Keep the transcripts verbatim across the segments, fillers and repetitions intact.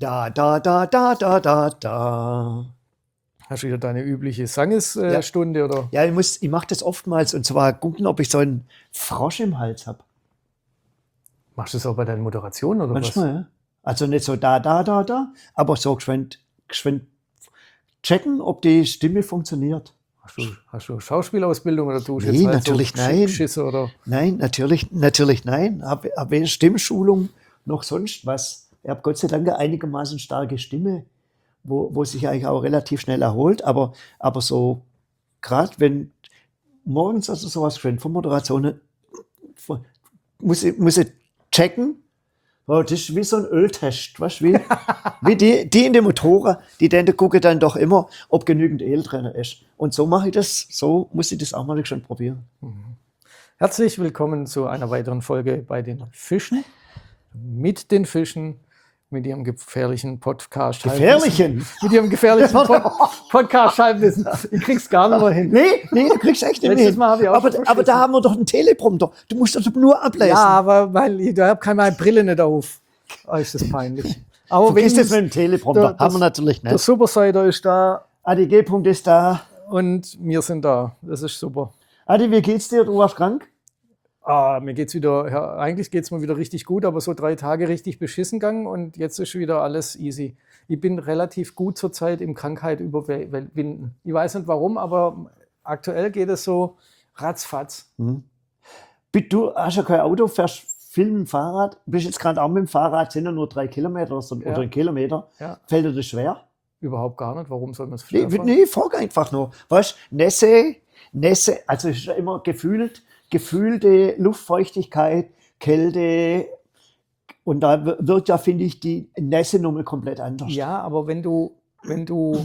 Da, da, da, da, da, da, da. Hast du wieder deine übliche Sangesstunde? Äh, ja. oder? Ja, ich, muss, ich mache das oftmals und zwar gucken, ob ich so einen Frosch im Hals habe. Machst du das auch bei deinen Moderationen oder Manchmal, was? ja. Also nicht so da, da, da, da, aber so geschwind, geschwind checken, ob die Stimme funktioniert. Hast du, hast du Schauspielausbildung oder tust nee, jetzt halt natürlich so nein. Schisse oder? Nein, natürlich, natürlich nein. Habe hab weder Stimmschulung noch sonst was. Ich habe Gott sei Dank eine einigermaßen starke Stimme, wo, wo sich eigentlich auch relativ schnell erholt. Aber, aber so, gerade wenn morgens also sowas schön von Moderationen, muss ich, muss ich checken. Oh, das ist wie so ein Öltest, weißt du, wie, wie die, die in den Motoren, die dann gucken dann doch immer, ob genügend Öl drin ist. Und so mache ich das, so muss ich das auch mal schon probieren. Herzlich willkommen zu einer weiteren Folge bei den Fischen. Mit den Fischen, mit ihrem gefährlichen Podcast. Gefährlichen? Mit ihrem gefährlichen Pod Podcast Halbwissen. Ich krieg's gar nicht mehr hin. Nee, nee, du kriegst echt nicht mehr hin. Aber, aber da haben wir doch einen Teleprompter. Du musst das nur ablesen. Ja, aber mein, ich habe keine Brille nicht auf. Oh, ist das peinlich. Aber Vergiss das mit dem Teleprompter. Der, haben wir natürlich nicht. Der Supersider ist da. Adi G-Punkt ist da. Und wir sind da. Das ist super. Adi, wie geht's dir? Du warst krank? Ah, mir geht's wieder, ja, eigentlich geht es mir wieder richtig gut, aber so drei Tage richtig beschissen gegangen und jetzt ist wieder alles easy. Ich bin relativ gut zurzeit im Krankheit überwinden. Ich weiß nicht warum, aber aktuell geht es so ratzfatz. Mhm. Du hast ja kein Auto, fährst viel mit dem Fahrrad, bist jetzt gerade auch mit dem Fahrrad, sind ja nur drei Kilometer oder, so, ja. oder ein Kilometer. Ja. Fällt dir das schwer? Überhaupt gar nicht. Warum soll man es schwer Nee, nee, frag einfach nur. Weißt du, Nässe, Nässe, also es ist ja immer gefühlt, gefühlte Luftfeuchtigkeit, Kälte und da wird ja, finde ich, die Nässe nochmal komplett anders. Ja, aber wenn du, wenn du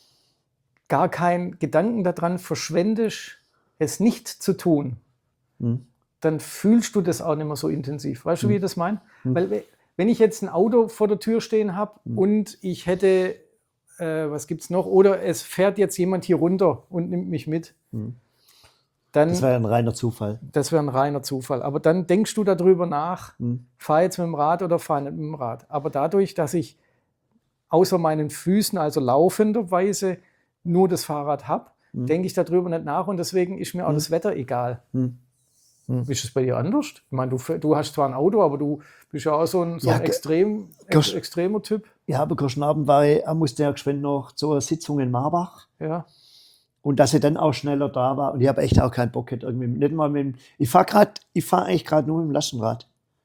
gar keinen Gedanken daran verschwendest, es nicht zu tun, hm. dann fühlst du das auch nicht mehr so intensiv. Weißt du, wie ich das meine? Hm. Weil wenn ich jetzt ein Auto vor der Tür stehen habe hm. und ich hätte, äh, was gibt's noch, oder es fährt jetzt jemand hier runter und nimmt mich mit, hm. Dann, das wäre ein reiner Zufall. Das wäre ein reiner Zufall. Aber dann denkst du darüber nach, hm. fahr jetzt mit dem Rad oder fahr nicht mit dem Rad. Aber dadurch, dass ich außer meinen Füßen, also laufenderweise, nur das Fahrrad habe, hm. denke ich darüber nicht nach und deswegen ist mir auch hm. das Wetter egal. Hm. Hm. Ist es bei dir anders? Ich meine, du, du hast zwar ein Auto, aber du bist ja auch so ein, so ja, ein extrem, ex, extremer Typ. Ja, aber gestern Abend war ich, er musste ja geschwind noch zur Sitzung in Marbach. Ja. Und dass er dann auch schneller da war. Und ich habe echt auch keinen Bock gehabt. Irgendwie. Nicht mal mit dem, ich fahre gerade, ich fahre eigentlich gerade nur mit dem Lastenrad.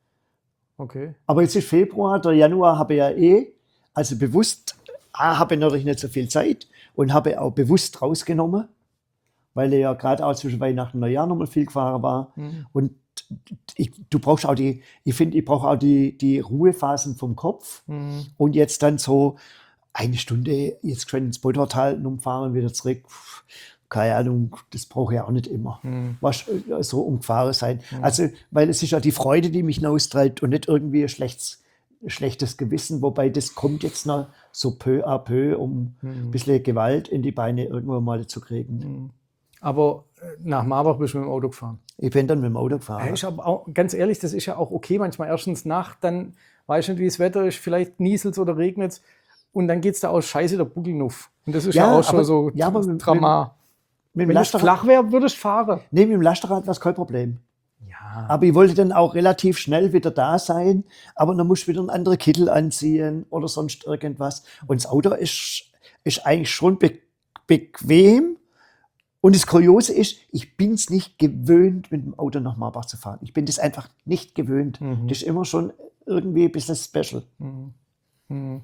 Okay. Aber jetzt ist Februar, der Januar habe ich ja eh, also bewusst, ah, habe ich natürlich nicht so viel Zeit und habe auch bewusst rausgenommen, weil er ja gerade auch zwischen Weihnachten und Neujahr nochmal viel gefahren war. Mhm. Und ich, du brauchst auch die, ich finde, ich brauche auch die, die Ruhephasen vom Kopf. Mhm. Und jetzt dann so, eine Stunde jetzt schon ins Bottertal umfahren, wieder zurück. Keine Ahnung, das brauche ich auch nicht immer. Hm. Was so umgefahren sein. Hm. Also, weil es ist ja die Freude, die mich austreibt und nicht irgendwie ein schlechtes, schlechtes Gewissen, wobei das kommt jetzt noch so peu à peu, um hm. ein bisschen Gewalt in die Beine irgendwann mal zu kriegen. Hm. Aber nach Marbach bist du mit dem Auto gefahren? Ich bin dann mit dem Auto gefahren. Ja, ist aber auch, ganz ehrlich, das ist ja auch okay, manchmal erstens Nacht, dann weiß ich nicht, wie das Wetter ist, vielleicht nieselt es oder regnet es. Und dann geht es da aus Scheiße der Buckelnuff. Und das ist ja, ja auch schon aber, so ja, aber mit, Drama. Mit, mit Wenn es flach wäre, würdest du fahren. Nee, mit dem Lastenrad war es kein Problem. Ja. Aber ich wollte dann auch relativ schnell wieder da sein. Aber dann musst du wieder einen anderen Kittel anziehen oder sonst irgendwas. Und das Auto ist, ist eigentlich schon be bequem. Und das Kuriose ist, ich bin es nicht gewöhnt, mit dem Auto nach Marbach zu fahren. Ich bin das einfach nicht gewöhnt. Mhm. Das ist immer schon irgendwie ein bisschen special. Mhm. Mhm.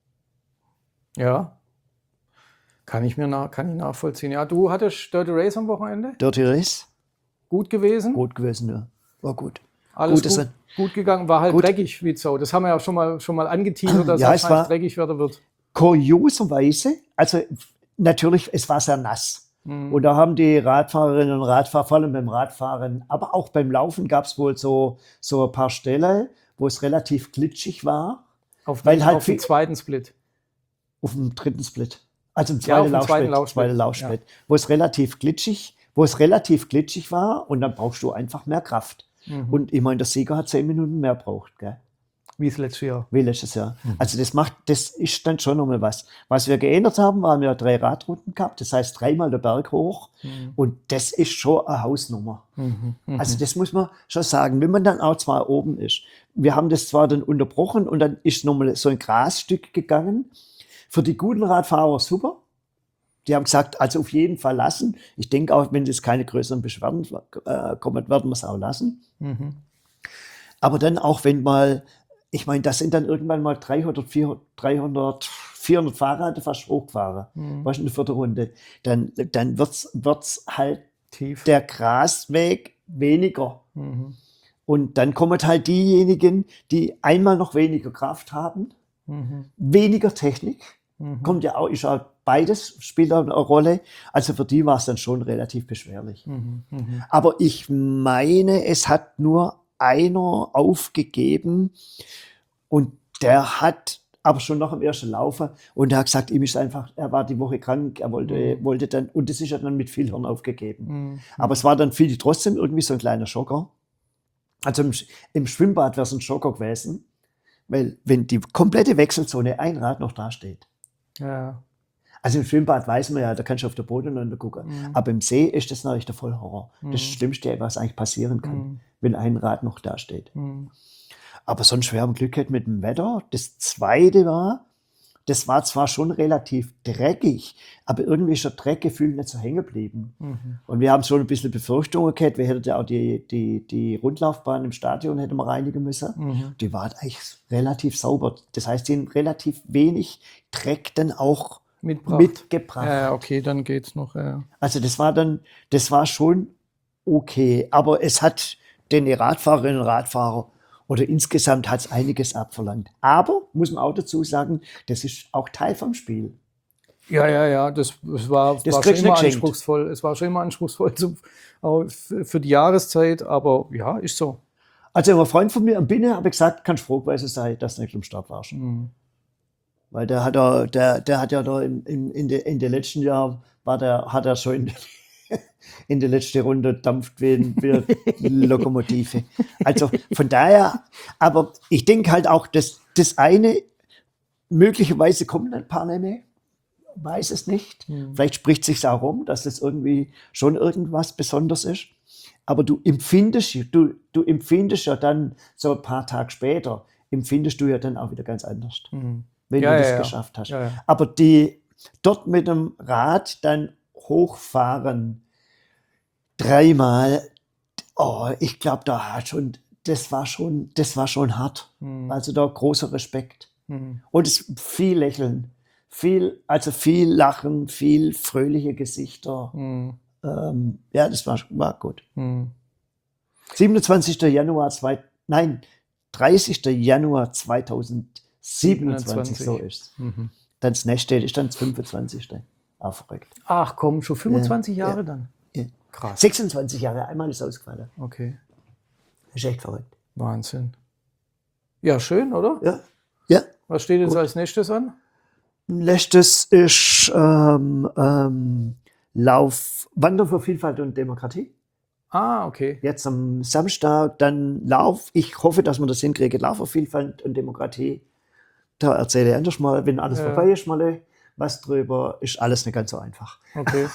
Ja, kann ich mir nach, kann ich nachvollziehen. Ja, du hattest Dirty Race am Wochenende? Dirty Race? Gut gewesen? Gut gewesen, ja. War gut. Alles gut, gut, gut gegangen, war halt gut. Dreckig wie Sau. Das haben wir ja schon mal, schon mal angeteasert, dass ja, es war dreckig werden wird. Kurioserweise, also natürlich, es war sehr nass. Mhm. Und da haben die Radfahrerinnen und Radfahrer, vor allem beim Radfahren, aber auch beim Laufen gab es wohl so, so ein paar Stellen, wo es relativ glitschig war. Auf, weil den, halt auf dem zweiten Split. Auf dem dritten Split. Also im zweiten ja, Laufsplit, Laufsplit. Zweite Laufsplit ja. wo es relativ glitschig, wo es relativ glitschig war und dann brauchst du einfach mehr Kraft. Mhm. Und ich meine, der Sieger hat zehn Minuten mehr braucht, gell? Wie das letzte Jahr. Wie letztes Jahr. Mhm. Also das macht, das ist dann schon nochmal was. Was wir geändert haben, waren wir drei Radrouten gehabt, das heißt dreimal der Berg hoch mhm. und das ist schon eine Hausnummer. Mhm. Mhm. Also das muss man schon sagen, wenn man dann auch zwar oben ist. Wir haben das zwar dann unterbrochen und dann ist nochmal so ein Grasstück gegangen. Für die guten Radfahrer super. Die haben gesagt, also auf jeden Fall lassen. Ich denke auch, wenn es keine größeren Beschwerden äh, kommen, werden wir es auch lassen. Mhm. Aber dann auch, wenn mal Ich meine, das sind dann irgendwann mal dreihundert, vierhundert, vierhundert Fahrräder fast hochgefahren. Mhm. Was in der vierten Runde. Dann, dann wird es halt tief. Der Grasweg weniger. Mhm. Und dann kommen halt diejenigen, die einmal noch weniger Kraft haben, mhm. weniger Technik. Mhm. Kommt ja auch, ist auch beides, spielt auch eine Rolle. Also für die war es dann schon relativ beschwerlich. Mhm. Mhm. Aber ich meine, es hat nur einer aufgegeben und der hat aber schon nach dem ersten Laufen und er hat gesagt, ihm ist einfach, er war die Woche krank, er wollte, mhm. wollte dann, und das ist ja dann mit viel Hirn aufgegeben. Mhm. Aber es war dann für die trotzdem irgendwie so ein kleiner Schocker. Also im, im Schwimmbad wäre es ein Schocker gewesen, weil wenn die komplette Wechselzone ein Rad noch da steht. Ja. Also im Schwimmbad weiß man ja, da kannst du auf der Boden gucken. Mhm. Aber im See ist das natürlich der Vollhorror. Mhm. Das ist das Schlimmste, was eigentlich passieren kann, mhm. wenn ein Rad noch da steht. Mhm. Aber sonst wir haben Glück gehabt mit dem Wetter. Das Zweite war, das war zwar schon relativ dreckig, aber irgendwie ist der Dreckgefühl nicht so hängen geblieben. Mhm. Und wir haben schon ein bisschen Befürchtungen gehabt. Wir hätten ja auch die, die, die Rundlaufbahn im Stadion hätten wir reinigen müssen. Mhm. Die war eigentlich relativ sauber. Das heißt, die haben relativ wenig Dreck dann auch Mitbracht. mitgebracht. Ja, okay, dann geht's noch. Ja. Also das war dann, das war schon okay. Aber es hat den Radfahrerinnen und Radfahrer oder insgesamt hat es einiges abverlangt. Aber, muss man auch dazu sagen, das ist auch Teil vom Spiel. Ja, ja, ja, das, das war, das war schon immer anspruchsvoll. Es war schon immer anspruchsvoll zu, auch für die Jahreszeit, aber ja, ist so. Also ein Freund von mir am Binne habe ich gesagt, kannst froh gewesen sein, dass du nicht am Start warst. Mhm. Weil der hat, er, der, der hat ja da in, in, in den in de letzten Jahren, war der, hat er schon in, in der letzten Runde dampft wie, wie Lokomotive. Also von daher, aber ich denke halt auch, dass das eine, möglicherweise kommen ein paar nicht mehr, weiß es nicht. Mhm. Vielleicht spricht es sich auch rum, dass das irgendwie schon irgendwas Besonderes ist. Aber du empfindest, du, du empfindest ja dann so ein paar Tage später, empfindest du ja dann auch wieder ganz anders, mhm. wenn ja, du das ja, geschafft hast. Ja, ja. Aber die dort mit dem Rad dann hochfahren, dreimal, oh, ich glaube, da hat schon, das war schon, das war schon hart. Mhm. Also da großer Respekt. Mhm. Und es viel Lächeln, viel, also viel Lachen, viel fröhliche Gesichter. Mhm. Ähm, ja, das war, war gut. Mhm. siebenundzwanzigster Januar, zwei, nein, dreißigster Januar zweitausendsiebenundzwanzig, so ist es. Mhm. Dann das nächste ist dann das fünfundzwanzigste Auch verrückt. Ach komm, schon fünfundzwanzig ja, Jahre ja, dann? Ja. Krass. sechsundzwanzig Jahre, einmal ist ausgefallen. Okay. Das ist echt verrückt. Wahnsinn. Ja, schön, oder? Ja. Ja. Was steht jetzt gut. als nächstes an? Nächstes ist ähm, ähm, Lauf, Wandern für Vielfalt und Demokratie. Ah, okay. Jetzt am Samstag dann Lauf. Ich hoffe, dass wir das hinkriegen. Lauf für Vielfalt und Demokratie. Da erzähle ich anders mal, wenn alles ja. vorbei ist, mal was drüber. Ist alles nicht ganz so einfach. Okay.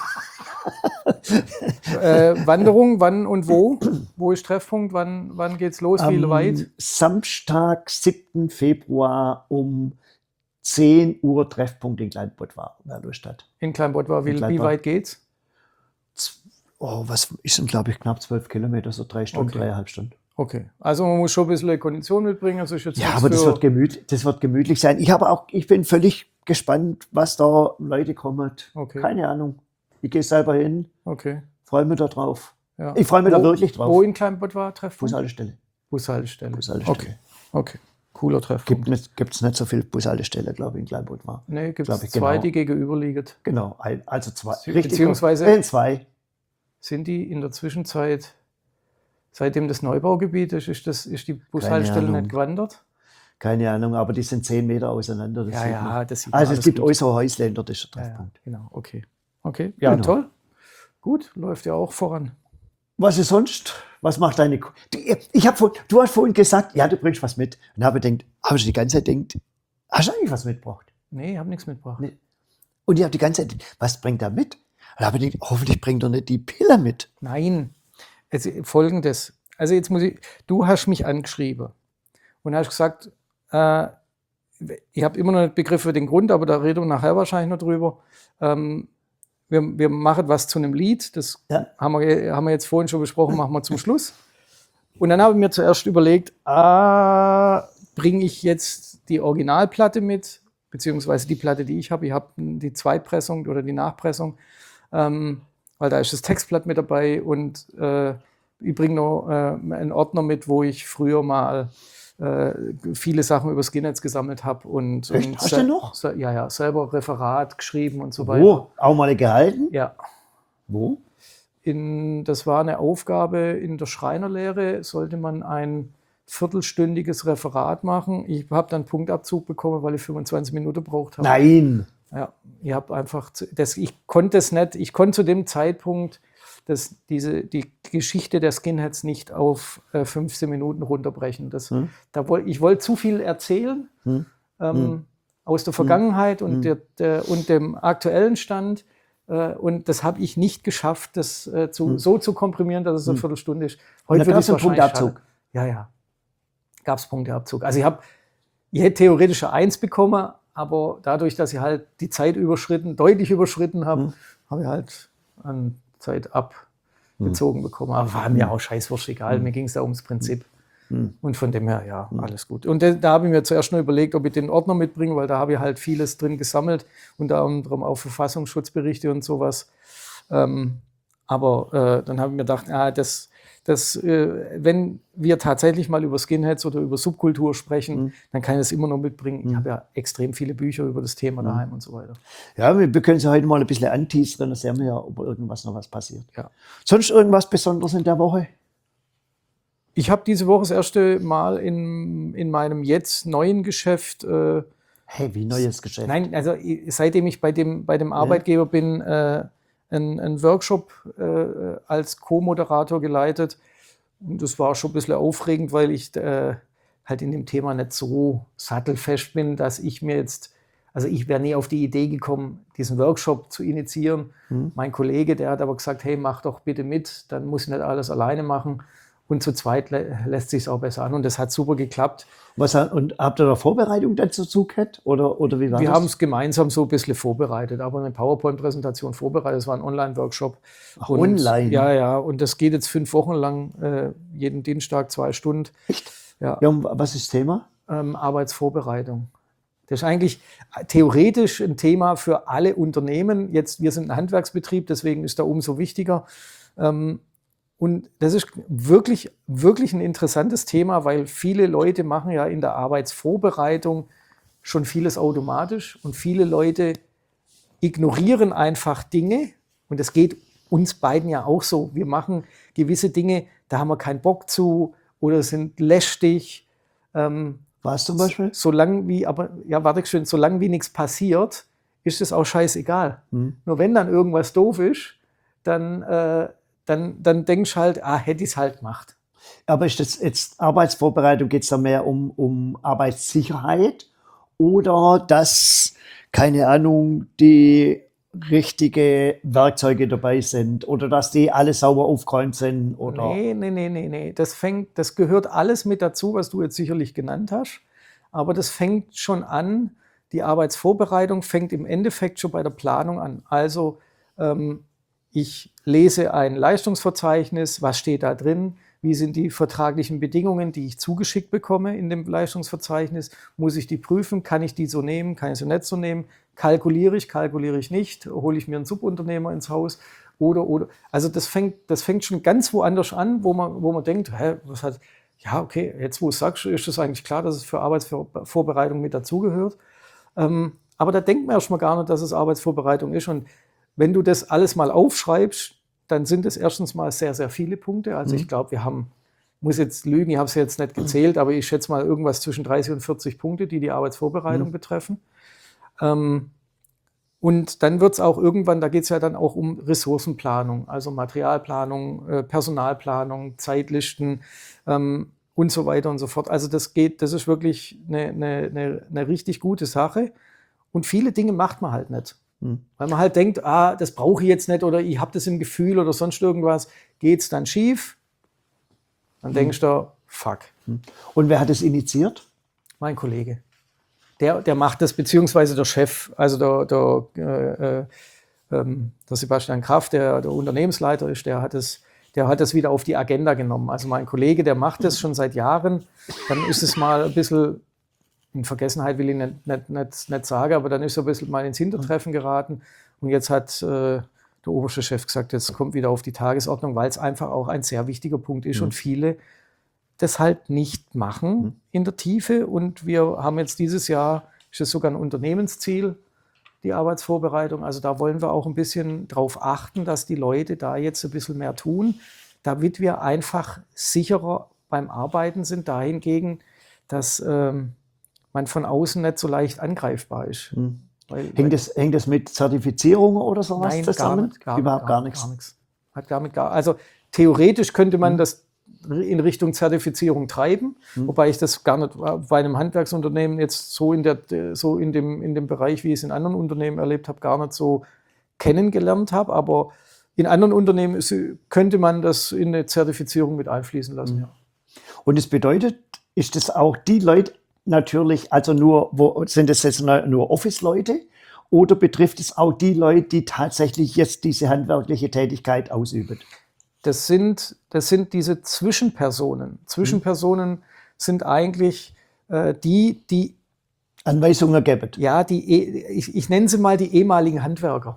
äh, Wanderung, wann und wo? Wo ist Treffpunkt? Wann, wann geht's los? Wie Am weit? Samstag, siebten Februar um zehn Uhr Treffpunkt in Kleinbottwar, wer Lust hat. In Kleinbottwar, wie, wie weit geht's? Oh, was ist denn, glaube ich, knapp zwölf Kilometer, so drei Stunden, okay. dreieinhalb Stunden. Okay, also man muss schon ein bisschen Kondition mitbringen. Also ist jetzt ja, aber das wird, gemütlich, das wird gemütlich sein. Ich, habe auch, ich bin völlig gespannt, was da Leute kommen. Okay. Keine Ahnung. Ich gehe selber hin. Okay. Freue mich da drauf. Ja. Ich freue mich wo, da wirklich drauf. Wo in Kleinbottwar Treffpunkt? Bushaltestelle. Bushaltestelle. Bushaltestelle. Okay. Okay. Cooler Treffpunkt. Gibt es nicht, nicht so viele Bushaltestellen, glaube ich, in Kleinbottwar. Nee, gibt es zwei, genau. die gegenüberliegen. Genau, also zwei. Richtig. Beziehungsweise äh, zwei. Sind die in der Zwischenzeit, seitdem das Neubaugebiet ist, ist, das, ist die Bushaltestelle nicht gewandert? Keine Ahnung, aber die sind zehn Meter auseinander. Das ja, ja, das sieht Also es gibt äußere Häusländer, das ist der Treffpunkt. Ja, ja, genau, okay. Okay, ja, genau. Toll. Gut, läuft ja auch voran. was ist sonst? Was macht deine... Ko- Du, ich hab vor, du hast vorhin gesagt, ja, du bringst was mit. Und habe gedacht, habe ich die ganze Zeit gedacht, hast du eigentlich was mitgebracht? Nee, ich habe nichts mitgebracht. Nee. Und ich habe die ganze Zeit gedacht, was bringt er mit? Und habe gedacht, hoffentlich bringt er nicht die Pille mit. Nein, also Folgendes. Also jetzt muss ich, du hast mich angeschrieben und hast gesagt, äh, ich habe immer noch nicht Begriff für den Grund, aber da reden wir nachher wahrscheinlich noch drüber. Ähm, wir, wir machen was zu einem Lied, das Ja. haben, wir, haben wir jetzt vorhin schon besprochen, machen wir zum Schluss. Und dann habe ich mir zuerst überlegt, ah, bringe ich jetzt die Originalplatte mit, beziehungsweise die Platte, die ich habe. Ich habe die Zweitpressung oder die Nachpressung, ähm, weil da ist das Textblatt mit dabei und äh, ich bringe noch äh, einen Ordner mit, wo ich früher mal äh, viele Sachen über Skinheads gesammelt habe. Und, Echt? und Hast du noch? Se ja, ja, selber Referat geschrieben und so weiter. Wo? Auch mal gehalten? Ja. Wo? In, das war eine Aufgabe in der Schreinerlehre, sollte man ein viertelstündiges Referat machen. Ich habe dann Punktabzug bekommen, weil ich fünfundzwanzig Minuten gebraucht habe. Nein. Ja, ich habe einfach, zu- das, ich konnte es nicht, ich konnte zu dem Zeitpunkt das, diese, die Geschichte der Skinheads nicht auf äh, fünfzehn Minuten runterbrechen. Das, Hm. da woll, ich wollte zu viel erzählen Hm. ähm, Hm. aus der Vergangenheit und, Hm. der, der, und dem aktuellen Stand. Äh, und das habe ich nicht geschafft, das äh, zu, so zu komprimieren, dass es eine Viertelstunde ist. Und da würde gab's ich einen wahrscheinlich Punktabzug? schaffen. Ja, ja. Gab es Punkteabzug. Also ich habe, ich hätte theoretisch eine Eins bekommen, aber dadurch, dass ich halt die Zeit überschritten, deutlich überschritten habe, Hm. habe ich halt an Zeit abgezogen bekommen. Aber war mir auch scheißwurscht egal, mir ging es da ums Prinzip. Hm. Und von dem her, ja, alles gut. Und da, da habe ich mir zuerst noch überlegt, ob ich den Ordner mitbringe, weil da habe ich halt vieles drin gesammelt, unter anderem auch Verfassungsschutzberichte und sowas. Ähm, aber äh, dann habe ich mir gedacht, ah, das, das, äh, wenn wir tatsächlich mal über Skinheads oder über Subkultur sprechen, Mhm. dann kann ich das immer noch mitbringen. Ich habe ja extrem viele Bücher über das Thema daheim und so weiter. Ja, wir wir können sie heute mal ein bisschen anteasern, dann sehen wir ja, ob irgendwas noch was passiert. Ja. Sonst irgendwas Besonderes in der Woche? Ich habe diese Woche das erste Mal in, in meinem jetzt neuen Geschäft äh, Hey, wie neues Geschäft. Nein, also i- seitdem ich bei dem, bei dem Arbeitgeber bin, äh, einen, einen Workshop äh, als Co-Moderator geleitet. Und das war schon ein bisschen aufregend, weil ich äh, halt in dem Thema nicht so sattelfest bin, dass ich mir jetzt, also ich wäre nie auf die Idee gekommen, diesen Workshop zu initiieren. Mhm. Mein Kollege, der hat aber gesagt, hey, mach doch bitte mit, dann muss ich nicht alles alleine machen. Und zu zweit lä lässt sich es auch besser an. Und das hat super geklappt. Was, hat- und habt ihr da Vorbereitung dazu gehabt? Oder, oder wie war Wir das? haben es gemeinsam so ein bisschen vorbereitet, aber eine PowerPoint-Präsentation vorbereitet. Das war ein Online-Workshop. Ach, Und- online? Ja, ja. Und das geht jetzt fünf Wochen lang, äh, jeden Dienstag zwei Stunden. Echt? Ja, Ja, und was ist das Thema? ähm, Arbeitsvorbereitung. Das ist eigentlich theoretisch ein Thema für alle Unternehmen. Jetzt, wir sind ein Handwerksbetrieb, deswegen ist da umso wichtiger. Ähm, Und das ist wirklich, wirklich ein interessantes Thema, weil viele Leute machen ja in der Arbeitsvorbereitung schon vieles automatisch und viele Leute ignorieren einfach Dinge. Und das geht uns beiden ja auch so. Wir machen gewisse Dinge, da haben wir keinen Bock zu oder sind lästig. Ähm, Was zum Beispiel? solange wie, aber ja, warte schön, solange wie nichts passiert, ist es auch scheißegal. Hm. Nur wenn dann irgendwas doof ist, dann, äh, dann, dann denkst du halt, ah, hätte ich es halt gemacht. Aber ist das jetzt Arbeitsvorbereitung, geht es da mehr um, um Arbeitssicherheit oder dass, keine Ahnung, die richtige Werkzeuge dabei sind oder dass die alle sauber aufgeräumt sind? Oder? Nee, nee, nee, nee, nee. Das fängt, das gehört alles mit dazu, was du jetzt sicherlich genannt hast. Aber das fängt schon an, die Arbeitsvorbereitung fängt im Endeffekt schon bei der Planung an. Also ähm, ich lese ein Leistungsverzeichnis, was steht da drin? Wie sind die vertraglichen Bedingungen, die ich zugeschickt bekomme in dem Leistungsverzeichnis? Muss ich die prüfen? Kann ich die so nehmen? Kann ich sie nicht so nehmen? Kalkuliere ich? Kalkuliere ich nicht? Hole ich mir einen Subunternehmer ins Haus? Oder, oder. Also das fängt, das fängt schon ganz woanders an, wo man, wo man denkt, hä, was hat, ja, okay, jetzt wo du es sagst, ist es eigentlich klar, dass es für Arbeitsvorbereitung mit dazugehört. Ähm, aber da denkt man erstmal gar nicht, dass es Arbeitsvorbereitung ist. Und wenn du das alles mal aufschreibst, dann sind es erstens mal sehr, sehr viele Punkte. Also Mhm. ich glaube, wir haben, muss jetzt lügen, ich habe es jetzt nicht gezählt, aber ich schätze mal irgendwas zwischen dreißig und vierzig Punkte, die die Arbeitsvorbereitung Mhm. betreffen. Ähm, Und dann wird es auch irgendwann, da geht es ja dann auch um Ressourcenplanung, also Materialplanung, äh, Personalplanung, Zeitlisten ähm, und so weiter und so fort. Also das geht, das ist wirklich eine, eine, eine, eine richtig gute Sache. Und viele Dinge macht man halt nicht. Hm. Weil man halt denkt, ah, das brauche ich jetzt nicht oder ich habe das im Gefühl oder sonst irgendwas. Geht es dann schief? Dann hm. denkst du, fuck. Hm. Und wer hat es initiiert? Mein Kollege. Der, der macht das, beziehungsweise der Chef, also der, der, äh, äh, der Sebastian Kraft, der, der Unternehmensleiter ist, der hat, es, der hat das wieder auf die Agenda genommen. Also mein Kollege, der macht das schon seit Jahren. Dann ist es mal ein bisschen, in Vergessenheit will ich nicht, nicht, nicht, nicht sagen, aber dann ist er ein bisschen mal ins Hintertreffen geraten. Und jetzt hat äh, der oberste Chef gesagt, jetzt kommt wieder auf die Tagesordnung, weil es einfach auch ein sehr wichtiger Punkt ist. Mhm. Und viele das halt nicht machen mhm. in der Tiefe. Und wir haben jetzt dieses Jahr, ist es sogar ein Unternehmensziel, die Arbeitsvorbereitung. Also da wollen wir auch ein bisschen drauf achten, dass die Leute da jetzt ein bisschen mehr tun, damit wir einfach sicherer beim Arbeiten sind, dahingegen, dass ähm, man von außen nicht so leicht angreifbar ist. Mhm. Weil, hängt, weil, das, hängt das mit Zertifizierung oder sowas nein, zusammen? Gar, gar, Überhaupt gar, gar nichts. Gar nichts. Hat damit gar, also theoretisch könnte man mhm. das in Richtung Zertifizierung treiben, mhm. wobei ich das gar nicht bei einem Handwerksunternehmen jetzt so in, der, so in, dem, in dem Bereich, wie ich es in anderen Unternehmen erlebt habe, gar nicht so kennengelernt habe. Aber in anderen Unternehmen ist, könnte man das in eine Zertifizierung mit einfließen lassen. Mhm. Ja. Und es bedeutet, ist das auch die Leute natürlich, also nur, wo, sind das jetzt nur Office-Leute oder betrifft es auch die Leute, die tatsächlich jetzt diese handwerkliche Tätigkeit ausüben? Das sind, das sind diese Zwischenpersonen. Zwischenpersonen mhm. sind eigentlich äh, die, die Anweisungen geben. Ja, die, ich, ich nenne sie mal die ehemaligen Handwerker.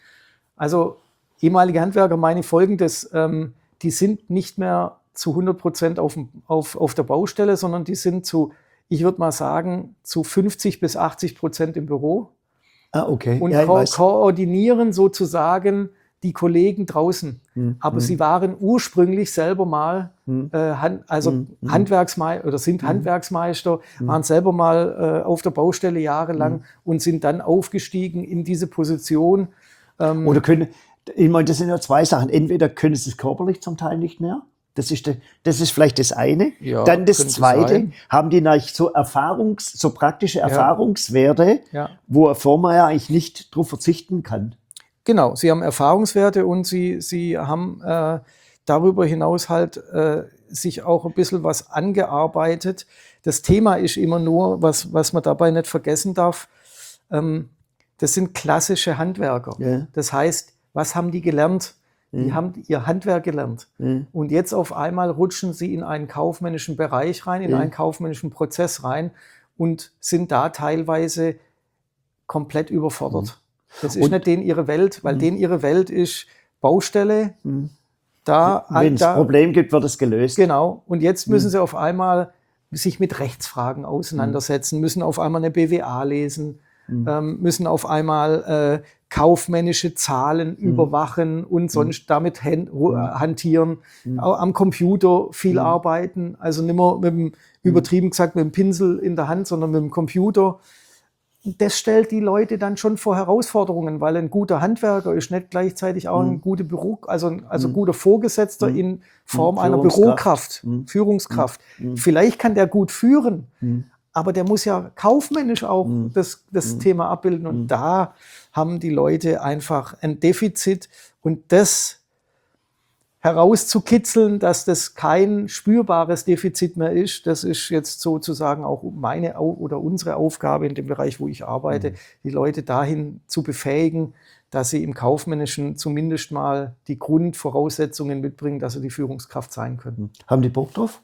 Also ehemalige Handwerker meine Folgendes, ähm, die sind nicht mehr zu hundert Prozent auf, auf, auf der Baustelle, sondern die sind zu, ich würde mal sagen, zu fünfzig bis achtzig Prozent im Büro. Ah, okay. Und ja, ko- koordinieren sozusagen die Kollegen draußen. Hm, aber hm. sie waren ursprünglich selber mal hm. äh, Han- also hm. Handwerksmeister oder sind hm. Handwerksmeister, hm. waren selber mal äh, auf der Baustelle jahrelang hm. und sind dann aufgestiegen in diese Position. Ähm, Oder können, ich meine, das sind ja zwei Sachen. Entweder können sie es körperlich zum Teil nicht mehr. Das ist, de, das ist vielleicht das eine. Ja, dann das Zweite, sein. haben die natürlich so Erfahrungs, so praktische Ja. Erfahrungswerte, ja. wo eine Firma ja eigentlich nicht drauf verzichten kann. Genau, sie haben Erfahrungswerte und sie, sie haben äh, darüber hinaus halt äh, sich auch ein bisschen was angearbeitet. Das Thema ist immer nur, was, was man dabei nicht vergessen darf, ähm, das sind klassische Handwerker. Ja. Das heißt, was haben die gelernt? Die mhm. haben ihr Handwerk gelernt. Mhm. Und jetzt auf einmal rutschen sie in einen kaufmännischen Bereich rein, in mhm. einen kaufmännischen Prozess rein und sind da teilweise komplett überfordert. Mhm. Das ist und, nicht denen ihre Welt, weil mh. denen ihre Welt ist Baustelle. Mh. Da, Wenn es da, ein Problem gibt, wird es gelöst. Genau. Und jetzt müssen mh. sie auf einmal sich mit Rechtsfragen auseinandersetzen, mh. müssen auf einmal eine B W A lesen, mh. ähm, müssen auf einmal äh, kaufmännische Zahlen mh. überwachen und sonst mh. damit han- mh. hantieren. Mh. Auch am Computer viel mh. arbeiten, also nicht mehr mit dem, übertrieben gesagt mit dem Pinsel in der Hand, sondern mit dem Computer. Das stellt die Leute dann schon vor Herausforderungen, weil ein guter Handwerker ist nicht gleichzeitig auch ein guter Büro, also, also Mhm. guter Vorgesetzter Mhm. in Form Mhm. einer Führungskraft. Bürokraft, Mhm. Führungskraft. Mhm. Vielleicht kann der gut führen, Mhm. aber der muss ja kaufmännisch auch Mhm. das, das Mhm. Thema abbilden. Und Mhm. da haben die Leute einfach ein Defizit. Und das herauszukitzeln, dass das kein spürbares Defizit mehr ist, das ist jetzt sozusagen auch meine oder unsere Aufgabe in dem Bereich, wo ich arbeite, mhm. die Leute dahin zu befähigen, dass sie im Kaufmännischen zumindest mal die Grundvoraussetzungen mitbringen, dass sie die Führungskraft sein können. Haben die Bock drauf?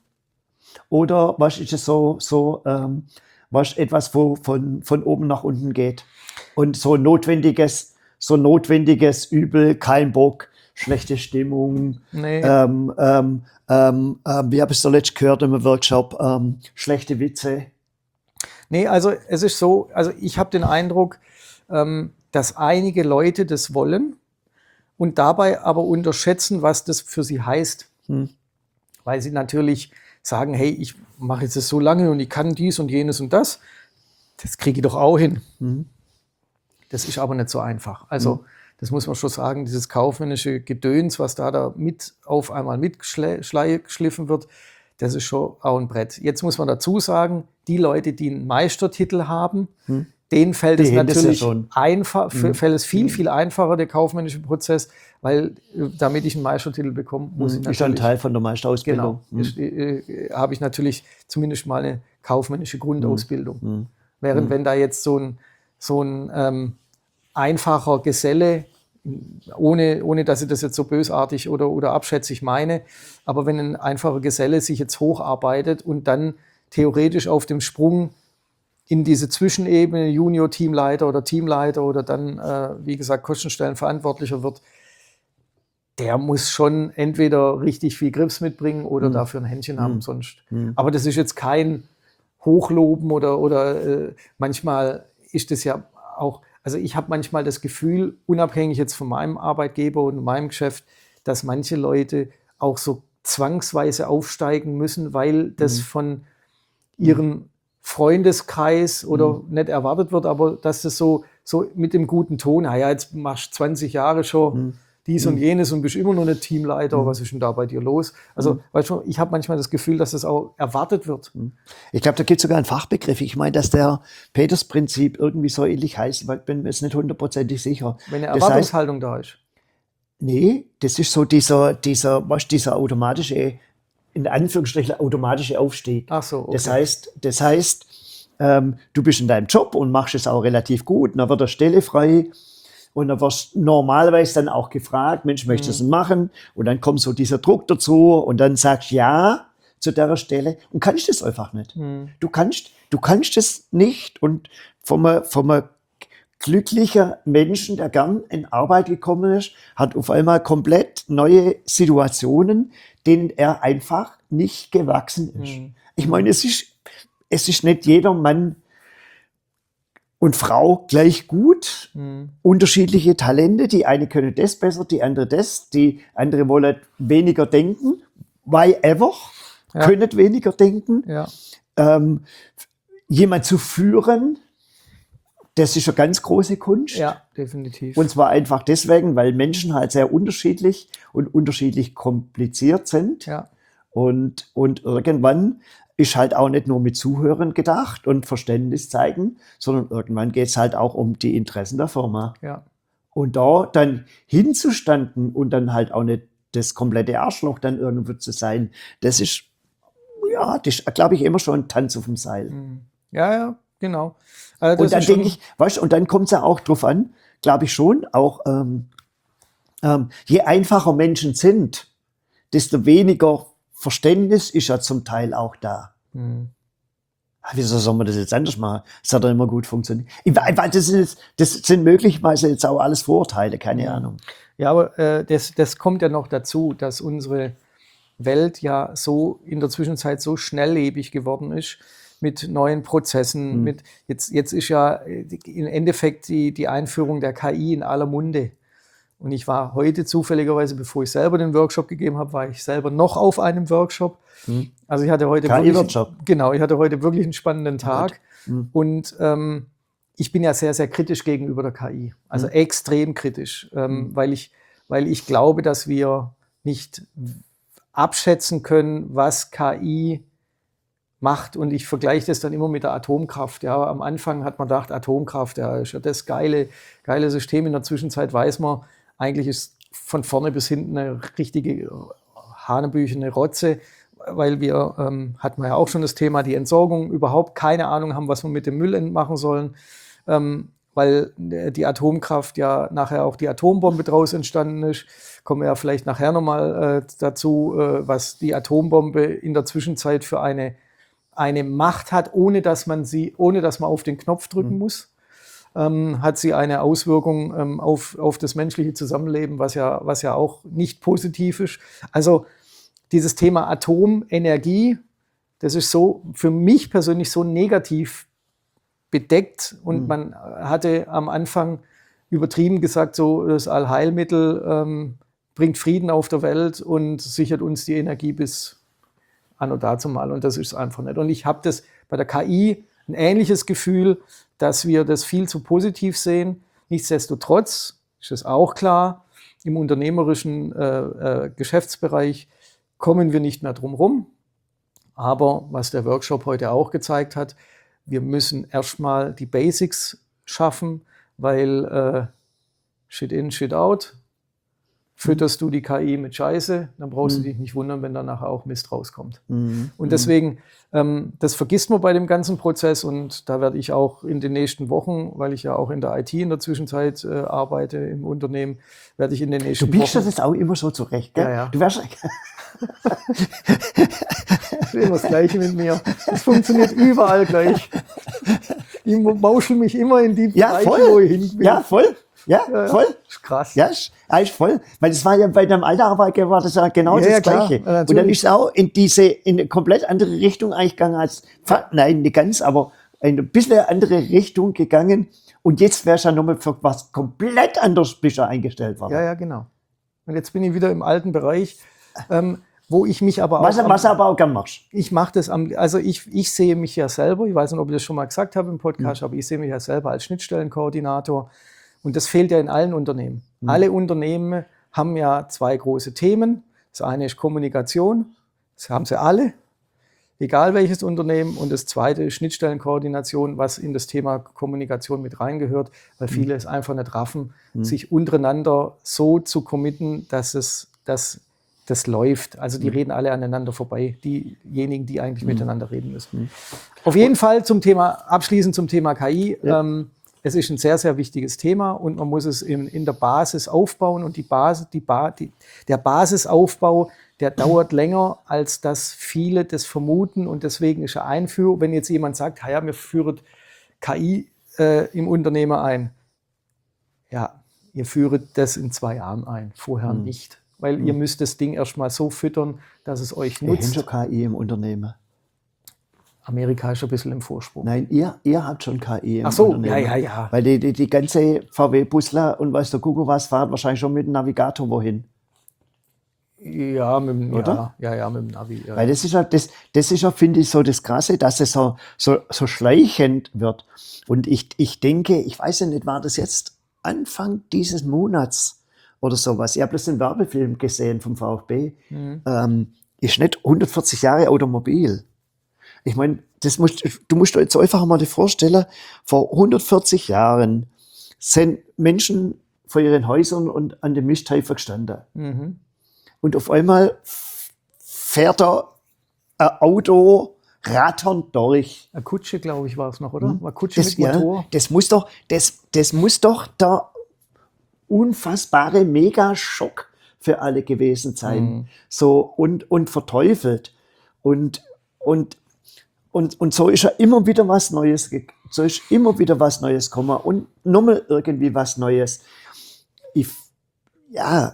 Oder was ist es so, so ähm, was etwas, wo von, von oben nach unten geht? Und so notwendiges, so notwendiges Übel, kein Bock, schlechte Stimmung, Nee. ähm, ähm, ähm, ähm, wie habe ich es zuletzt gehört im Workshop, ähm, schlechte Witze. Nee, also es ist so, also ich habe den Eindruck, ähm, dass einige Leute das wollen und dabei aber unterschätzen, was das für sie heißt. Hm. Weil sie natürlich sagen, hey, ich mache jetzt das so lange und ich kann dies und jenes und das. Das kriege ich doch auch hin. Hm. Das ist aber nicht so einfach. Also Mhm. das muss man schon sagen, dieses kaufmännische Gedöns, was da, da mit auf einmal mitgeschliffen wird, das ist schon auch ein Brett. Jetzt muss man dazu sagen, die Leute, die einen Meistertitel haben, Mhm. denen fällt Die es haben das ja natürlich schon. einfach, Mhm. fällt es viel, viel einfacher, der kaufmännische Prozess, weil äh, damit ich einen Meistertitel bekomme, muss ich Mhm. Ist ein natürlich, Teil von der Meisterausbildung. genau, ist, äh, äh, habe ich natürlich zumindest mal eine kaufmännische Grundausbildung. Mhm. Während Mhm. wenn da jetzt so ein, so ein ähm, einfacher Geselle, ohne, ohne dass ich das jetzt so bösartig oder, oder abschätzig meine, aber wenn ein einfacher Geselle sich jetzt hocharbeitet und dann theoretisch auf dem Sprung in diese Zwischenebene Junior-Teamleiter oder Teamleiter oder dann, äh, wie gesagt, Kostenstellenverantwortlicher wird, der muss schon entweder richtig viel Grips mitbringen oder Mhm. dafür ein Händchen haben Mhm. sonst. Mhm. Aber das ist jetzt kein Hochloben oder, oder äh, manchmal ist das ja auch, also ich habe manchmal das Gefühl, unabhängig jetzt von meinem Arbeitgeber und meinem Geschäft, dass manche Leute auch so zwangsweise aufsteigen müssen, weil das Mhm. von ihrem Freundeskreis oder Mhm. nicht erwartet wird, aber dass das so, so mit dem guten Ton, naja, jetzt machst du zwanzig Jahre schon Mhm. dies und Mhm. jenes und bist immer noch nicht Teamleiter, Mhm. was ist denn da bei dir los? Also, Mhm. weißt du, ich habe manchmal das Gefühl, dass das auch erwartet wird. Ich glaube, da gibt es sogar einen Fachbegriff. Ich meine, dass der Peters-Prinzip irgendwie so ähnlich heißt, aber ich bin mir jetzt nicht hundertprozentig sicher. Wenn eine Das heißt, Erwartungshaltung da ist. nee, das ist so dieser, dieser, was, dieser automatische, in Anführungsstrichen automatische Aufstieg. Ach so, okay. Das heißt, das heißt ähm, du bist in deinem Job und machst es auch relativ gut, und dann wird eine Stelle frei und dann wirst du normalerweise dann auch gefragt, Mensch, möchtest du das machen? Und dann kommt so dieser Druck dazu und dann sagst du ja zu der Stelle und kannst das einfach nicht. Mhm. Du kannst, du kannst es nicht, und vom, vom glücklicher Menschen, der gern in Arbeit gekommen ist, hat auf einmal komplett neue Situationen, denen er einfach nicht gewachsen ist. Mhm. Ich meine, es ist, es ist nicht jeder Mann und Frau gleich gut. Mhm. Unterschiedliche Talente, die eine können das besser, die andere das, die andere wollen weniger denken. Why ever? Ja. Können weniger denken. Ja. Ähm, jemand zu führen, das ist eine ganz große Kunst. Ja, definitiv. Und zwar einfach deswegen, weil Menschen halt sehr unterschiedlich und unterschiedlich kompliziert sind. Ja. Und, und irgendwann ist halt auch nicht nur mit Zuhören gedacht und Verständnis zeigen, sondern irgendwann geht es halt auch um die Interessen der Firma. Ja. Und da dann hinzustanden und dann halt auch nicht das komplette Arschloch dann irgendwo zu sein, das ist, ja, das ist, glaube ich, immer schon ein Tanz auf dem Seil. Mhm. Ja, ja, genau. Also das Und dann ist schon- denke ich, weißt du, und dann kommt es ja auch drauf an, glaube ich schon, auch ähm, ähm, je einfacher Menschen sind, desto weniger Verständnis ist ja zum Teil auch da. Mhm. Ah, wieso soll man das jetzt anders machen? Das hat doch immer gut funktioniert. Ich weiß, das, sind jetzt, das sind möglicherweise jetzt auch alles Vorurteile, keine Ja. Ahnung. Ja, aber äh, das, das kommt ja noch dazu, dass unsere Welt ja so in der Zwischenzeit so schnelllebig geworden ist mit neuen Prozessen. Mhm. Mit jetzt, jetzt ist ja äh, die- im Endeffekt die, die Einführung der K I in aller Munde. Und ich war heute zufälligerweise, bevor ich selber den Workshop gegeben habe, war ich selber noch auf einem Workshop. Mhm. Also ich hatte heute K wirklich, I-Workshop. genau, ich hatte heute wirklich einen spannenden Tag. Mhm. Und ähm, ich bin ja sehr, sehr kritisch gegenüber der K I. Also Mhm. extrem kritisch, ähm, Mhm. weil, ich, weil ich glaube, dass wir nicht abschätzen können, was K I macht. Und ich vergleiche das dann immer mit der Atomkraft. Ja, am Anfang hat man gedacht, Atomkraft, ja, ist ja das geile, geile System. In der Zwischenzeit weiß man, eigentlich ist von vorne bis hinten eine richtige hanebüchene Rotze, weil wir, ähm, hatten wir ja auch schon das Thema, die Entsorgung, überhaupt keine Ahnung haben, was wir mit dem Müll machen sollen, ähm, weil die Atomkraft ja nachher auch die Atombombe draus entstanden ist. Kommen wir ja vielleicht nachher nochmal äh, dazu, äh, was die Atombombe in der Zwischenzeit für eine, eine Macht hat, ohne dass man sie, ohne dass man auf den Knopf drücken Mhm. muss. Ähm, hat sie eine Auswirkung ähm, auf, auf das menschliche Zusammenleben, was ja, was ja auch nicht positiv ist. Also dieses Thema Atomenergie, das ist so für mich persönlich so negativ bedeckt und Mhm. man hatte am Anfang übertrieben gesagt, so das Allheilmittel ähm, bringt Frieden auf der Welt und sichert uns die Energie bis anno dazumal, und das ist es einfach nicht. Und ich habe das bei der K I ein ähnliches Gefühl, dass wir das viel zu positiv sehen, Nichtsdestotrotz ist es auch klar, im unternehmerischen äh, äh, Geschäftsbereich kommen wir nicht mehr drum rum. Aber was der Workshop heute auch gezeigt hat, wir müssen erstmal die Basics schaffen, weil äh, Shit in, Shit out. Fütterst du die K I mit Scheiße, dann brauchst mhm. du dich nicht wundern, wenn danach auch Mist rauskommt. Mhm. Und deswegen, ähm, das vergisst man bei dem ganzen Prozess und da werde ich auch in den nächsten Wochen, weil ich ja auch in der I T in der Zwischenzeit äh, arbeite im Unternehmen, werde ich in den nächsten Wochen... Du biegst das jetzt auch immer so zurecht, gell? Ja, ja. Du wärst... Das ist immer das Gleiche mit mir. Das funktioniert überall gleich. Ich mauschel mich immer in die ja, Bereiche, voll. wo ich hin bin. Ja, voll. Ja, Ja, ja. voll. Das ist krass. Ja, ist eigentlich voll. Weil das war ja bei deinem alten Arbeitgeber war das ja genau Ja, das ja, klar. Gleiche. Ja, und dann ist es auch in diese, in eine komplett andere Richtung eigentlich gegangen als, nein, nicht ganz, aber in ein bisschen andere Richtung gegangen. Und jetzt wärst du ja nochmal für was komplett anderes bist du eingestellt worden. Ja, ja, genau. Und jetzt bin ich wieder im alten Bereich, ähm, wo ich mich aber auch... Was, am, was du aber auch gern machst. Ich mache das am... Also ich, ich sehe mich ja selber, ich weiß nicht, ob ich das schon mal gesagt habe im Podcast, mhm. aber ich sehe mich ja selber als Schnittstellenkoordinator. Und das fehlt ja in allen Unternehmen. Mhm. Alle Unternehmen haben ja zwei große Themen. Das eine ist Kommunikation, das haben sie alle, egal welches Unternehmen. Und das zweite ist Schnittstellenkoordination, was in das Thema Kommunikation mit reingehört, weil viele es einfach nicht raffen, mhm. sich untereinander so zu committen, dass es dass das läuft. Also die mhm. reden alle aneinander vorbei, diejenigen, die eigentlich mhm. miteinander reden müssen. Mhm. Auf jeden Fall zum Thema, abschließend zum Thema K I. Ja. Ähm, Es ist ein sehr, sehr wichtiges Thema und man muss es in, in der Basis aufbauen. Und die Basis, die ba, die, der Basisaufbau, der dauert länger, als dass viele das vermuten. Und deswegen ist eine Einführung, wenn jetzt jemand sagt, ja, wir führen K I äh, im Unternehmen ein. Ja, ihr führt das in zwei Jahren ein, vorher mhm. nicht. Weil mhm. ihr müsst das Ding erstmal so füttern, dass es euch nutzt. Wir haben schon K I im Unternehmen. Amerika ist ein bisschen im Vorsprung. Nein, ihr, ihr habt schon K I im Ach so, Unternehmen. ja, ja, ja. Weil die, die, die ganze V W-Busler und weiß der Kuckuck was fahrt wahrscheinlich schon mit dem Navigator wohin. Ja, mit dem, Oder? Ja, ja, ja, mit dem Navi. Ja. Weil das ist ja, das, das ist ja, finde ich, so das Krasse, dass es so, so, so schleichend wird. Und ich, ich denke, ich weiß ja nicht, war das jetzt Anfang dieses Monats oder sowas? Ich habe bloß einen Werbefilm gesehen vom VfB. Mhm. Ähm, ist nicht hundertvierzig Jahre Automobil. Ich meine, das musst, du musst dir jetzt einfach mal vorstellen, vor hundertvierzig Jahren sind Menschen vor ihren Häusern und an dem Misthäufer gestanden. Mhm. Und auf einmal fährt da ein Auto rattern durch. Eine Kutsche, glaube ich, war es noch, oder? Eine Kutsche das, mit Motor. Ja, das muss doch, das, das muss doch der unfassbare Megaschock für alle gewesen sein. Mhm. So, und, und verteufelt. Und, und Und, und so ist ja immer wieder was Neues, so ist immer wieder was Neues gekommen und nochmal irgendwie was Neues. Ich, ja,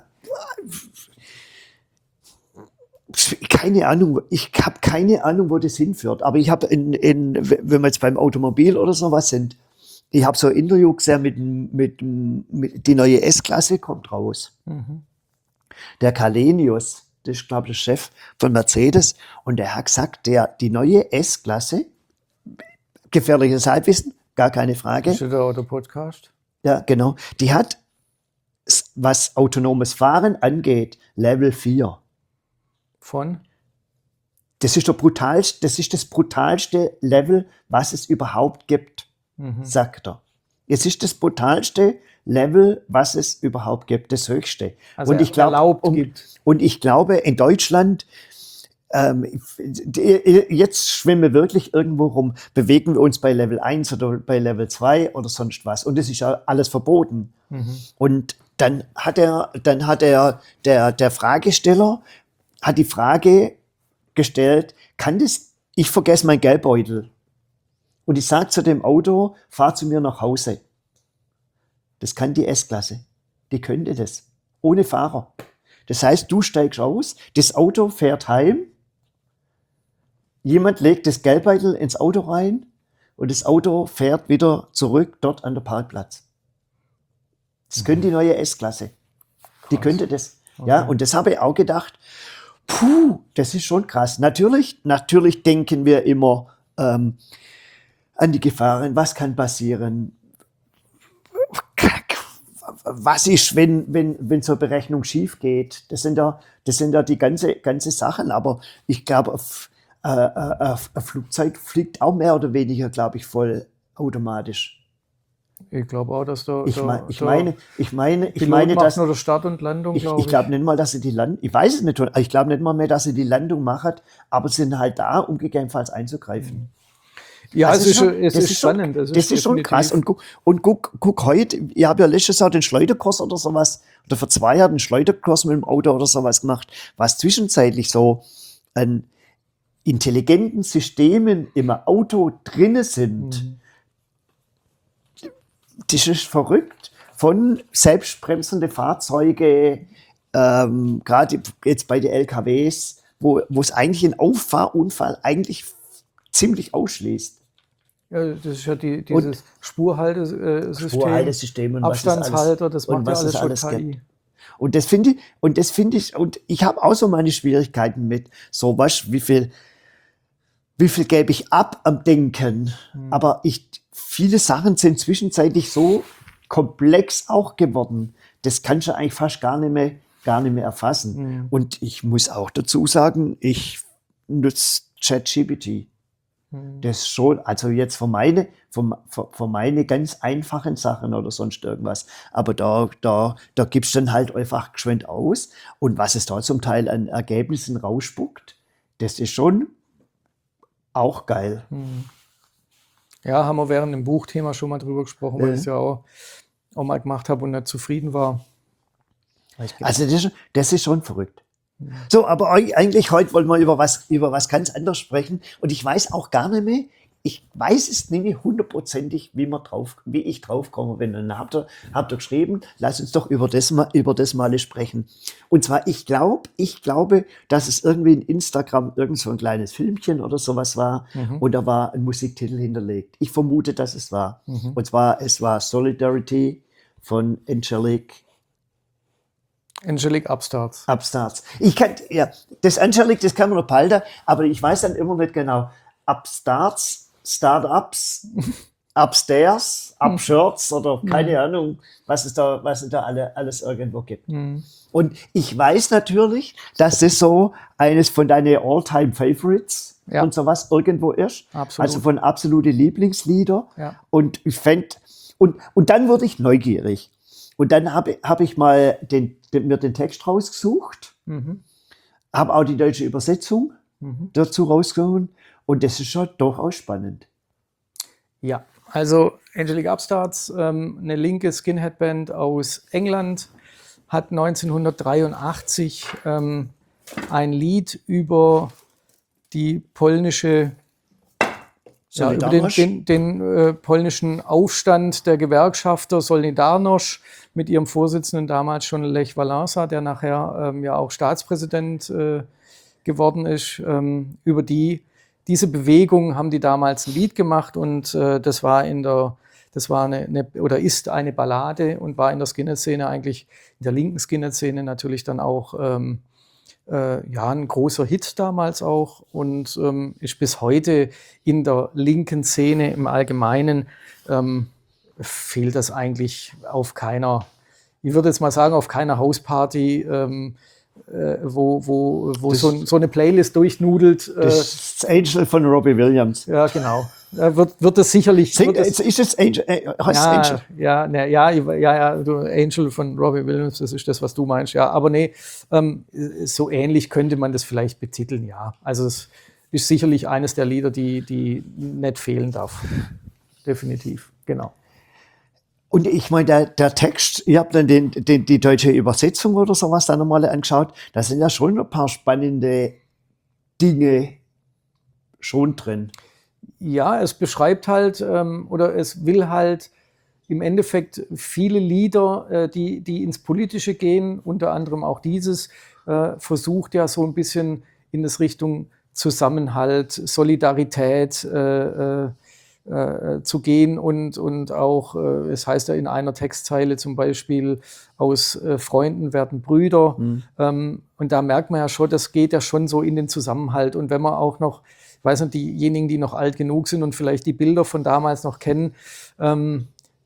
keine Ahnung, ich habe keine Ahnung, wo das hinführt. Aber ich habe, in, in, wenn wir jetzt beim Automobil oder sowas sind, ich habe so ein Interview gesehen mit, mit, mit die neue S-Klasse kommt raus. Mhm. Der Kalenius. Das ist, glaube ich, der Chef von Mercedes. Und der hat gesagt, der, die neue S-Klasse, gefährliches Halbwissen, gar keine Frage. Ist das der Auto-Podcast? Ja, genau. Die hat, was autonomes Fahren angeht, Level vier. Von? Das ist, der brutalste, das ist das brutalste Level, was es überhaupt gibt, mhm. sagt er. Es ist das brutalste Level, was es überhaupt gibt, das höchste. Also und ich glaub, erlaubt um, gibt. Und ich glaube, in Deutschland, ähm, jetzt schwimmen wir wirklich irgendwo rum, bewegen wir uns bei Level eins oder bei Level zwei oder sonst was. Und das ist ja alles verboten. Mhm. Und dann hat er, dann hat er, der, der Fragesteller hat die Frage gestellt, kann das, ich vergesse meinen Geldbeutel. Und ich sage zu dem Auto, fahr zu mir nach Hause. Das kann die S-Klasse. Die könnte das. Ohne Fahrer. Das heißt, du steigst aus, das Auto fährt heim, jemand legt das Geldbeutel ins Auto rein und das Auto fährt wieder zurück dort an den Parkplatz. Das mhm. könnte die neue S-Klasse. Die könnte das. Okay. Ja, und das habe ich auch gedacht, puh, das ist schon krass. Natürlich, natürlich denken wir immer ähm, an die Gefahren, was kann passieren. was ist, wenn, wenn, wenn so eine Berechnung schief geht? Das sind ja, das sind ja die ganze, ganze Sachen. Aber ich glaube, äh, äh, ein Flugzeug fliegt auch mehr oder weniger, glaube ich, voll automatisch. Ich glaube auch, dass da. Ich, da, mein, ich da meine, ich meine, ich Pilot meine, macht dass nur der Start und Landung, ich, glaube ich glaube nicht mal, dass sie die Landung, ich weiß es nicht, ich glaube nicht mal mehr, dass sie die Landung macht, aber sie sind halt da, um gegebenenfalls einzuzugreifen. Ja, Also es ist, schon- schon- es das ist ist schon- spannend. Das ist schon definitiv- krass. Und guck, und guck, guck heute, ich habe ja letztes Jahr den Schleuderkurs oder sowas, oder vor zwei Jahren den Schleuderkurs mit dem Auto oder sowas gemacht, was zwischenzeitlich so an intelligenten Systemen im Auto drinne sind. Mhm. Das ist verrückt. Von selbstbremsende Fahrzeuge, ähm, gerade jetzt bei den L K Ws, wo wo es eigentlich einen Auffahrunfall eigentlich ziemlich ausschließt. Ja, das ist ja die, dieses Spurhaltesystem, Spurhaltesystem und was es alles- Abstandshalter, das und macht ja was alles es schon alles K I. gibt. Und das finde ich, und das finde ich, und ich habe auch so meine Schwierigkeiten mit sowas, wie viel, wie viel gebe ich ab am Denken. Aber ich, viele Sachen sind zwischenzeitlich so komplex auch geworden. Das kannst du eigentlich fast gar nicht mehr, gar nicht mehr erfassen. Mhm. Und ich muss auch dazu sagen, ich nutze ChatGPT. Mhm. Das schon, also jetzt für meine, für, für, für meine ganz einfachen Sachen oder sonst irgendwas. Aber da, da, da gibst du dann halt einfach geschwind aus. Und was es da zum Teil an Ergebnissen rausspuckt, das ist schon auch geil. Ja, haben wir während dem Buchthema schon mal drüber gesprochen, weil Ja. ich es ja auch, auch mal gemacht habe und nicht zufrieden war. Also das, ist- das ist schon verrückt. So, aber eig- eigentlich heute wollen wir über was, über was ganz anderes sprechen. Und ich weiß auch gar nicht mehr, ich weiß es nicht mehr hundertprozentig, wie, man drauf, wie ich drauf komme. Wenn dann habt ihr, habt ihr geschrieben, lass uns doch über das, mal, über das mal sprechen. Und zwar, ich glaube, ich glaube, dass es irgendwie in Instagram irgend so ein kleines Filmchen oder sowas war. Und da war ein Musiktitel hinterlegt. Ich vermute, dass es war. Und zwar, es war Solidarity von Angelique Angelique Upstarts. Upstarts. Ich kann, ja, das Angelique, das kann man noch behalten, aber ich weiß dann immer nicht genau. Upstarts, Startups, Upstairs, Upshirts oder keine Ahnung, was es da, was es da alle, alles irgendwo gibt. Und ich weiß natürlich, dass das so eines von deinen All-Time-Favorites Ja. und sowas irgendwo ist. Absolut. Also von absolute Lieblingslieder. Ja. Und ich fände, und, und dann wurde ich neugierig. Und dann habe hab ich mal den, den, mir den Text rausgesucht, habe auch die deutsche Übersetzung dazu rausgeholt. Und das ist schon durchaus spannend. Ja, also Angelique Upstarts, ähm, eine linke Skinhead-Band aus England, hat neunzehnhundertdreiundachtzig ähm, ein Lied über die polnische, ja, über den, Solidarność? den, den äh, polnischen Aufstand der Gewerkschafter Solidarność mit ihrem Vorsitzenden damals schon Lech Wałęsa, der nachher ähm, ja auch Staatspräsident äh, geworden ist, ähm, über die diese Bewegung haben die damals ein Lied gemacht und äh, das war in der, das war eine, eine oder ist eine Ballade und war in der Skinhead-Szene eigentlich, in der linken Skinhead-Szene natürlich dann auch ähm, äh, ja, ein großer Hit damals auch und ähm, ist bis heute in der linken Szene im Allgemeinen ähm, fehlt das eigentlich auf keiner, ich würde jetzt mal sagen, auf keiner Hausparty, ähm, äh, wo, wo, wo Das- so, ein, so eine Playlist durchnudelt. Äh, Das ist das Angel von Robbie Williams. ja, genau. Da wird, wird das sicherlich. Singt, Wird das, ist es Angel? Äh, heißt es ja, Angel? ja, ne, ja, ja, ja, du, Angel von Robbie Williams, das ist das, was du meinst. Ja, aber nee, ähm, so ähnlich könnte man das vielleicht betiteln, ja. Also es ist sicherlich eines der Lieder, die, die nicht fehlen darf. Definitiv, genau. Und ich meine, der, der Text, ihr habt dann den, den, die deutsche Übersetzung oder sowas da nochmal angeschaut, da sind ja schon ein paar spannende Dinge schon drin. Ja, es beschreibt halt ähm, oder es will halt im Endeffekt viele Lieder, äh, die, die ins Politische gehen, unter anderem auch dieses, äh, versucht ja so ein bisschen in das Richtung Zusammenhalt, Solidarität äh, äh, äh, zu gehen und, und auch, äh, es heißt ja in einer Textzeile zum Beispiel, aus äh, Freunden werden Brüder. Ähm, und da merkt man ja schon, das geht ja schon so in den Zusammenhalt. Und wenn man auch noch, ich weiß nicht, diejenigen, die noch alt genug sind und vielleicht die Bilder von damals noch kennen, ähm,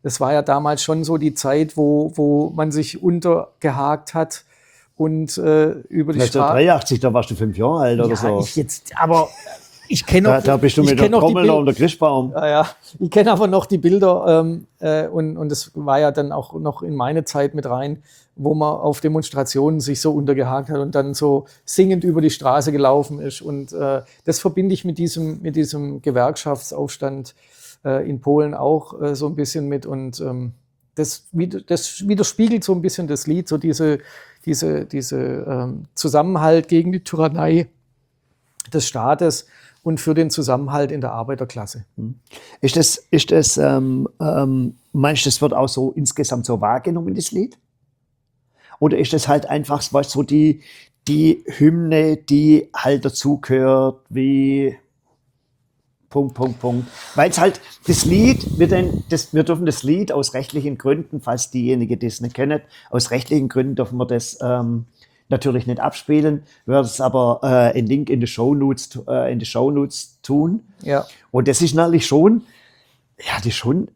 das war ja damals schon so die Zeit, wo, wo man sich untergehakt hat und äh, über die Straße. neunzehnhundertdreiundachtzig, da warst du fünf Jahre alt oder ja, so. Ich jetzt, aber ich kenne da, da bist du mit der Trommel und der Christbaum. Ja, ja. Ich kenne aber noch die Bilder ähm, äh, und, und das war ja dann auch noch in meine Zeit mit rein, wo man auf Demonstrationen sich so untergehakt hat und dann so singend über die Straße gelaufen ist. Und äh, das verbinde ich mit diesem, mit diesem Gewerkschaftsaufstand äh, in Polen auch äh, so ein bisschen mit. Und ähm, das, das widerspiegelt so ein bisschen das Lied, so diese, diese, diese ähm, Zusammenhalt gegen die Tyrannei des Staates und für den Zusammenhalt in der Arbeiterklasse. Ist das, ist das ähm, ähm, meinst du, das wird auch so insgesamt so wahrgenommen, das Lied? Oder ist das halt einfach was so die, die Hymne, die halt dazugehört, wie Punkt, Punkt, Punkt. Weil es halt, das Lied, wir, denn, das, wir dürfen das Lied aus rechtlichen Gründen, falls diejenigen, die es nicht kennen, aus rechtlichen Gründen dürfen wir das ähm, natürlich nicht abspielen, wir werden es aber äh, einen Link in die Shownotes, äh, in die Shownotes tun. Ja. Und das ist natürlich schon, ja, das ist schon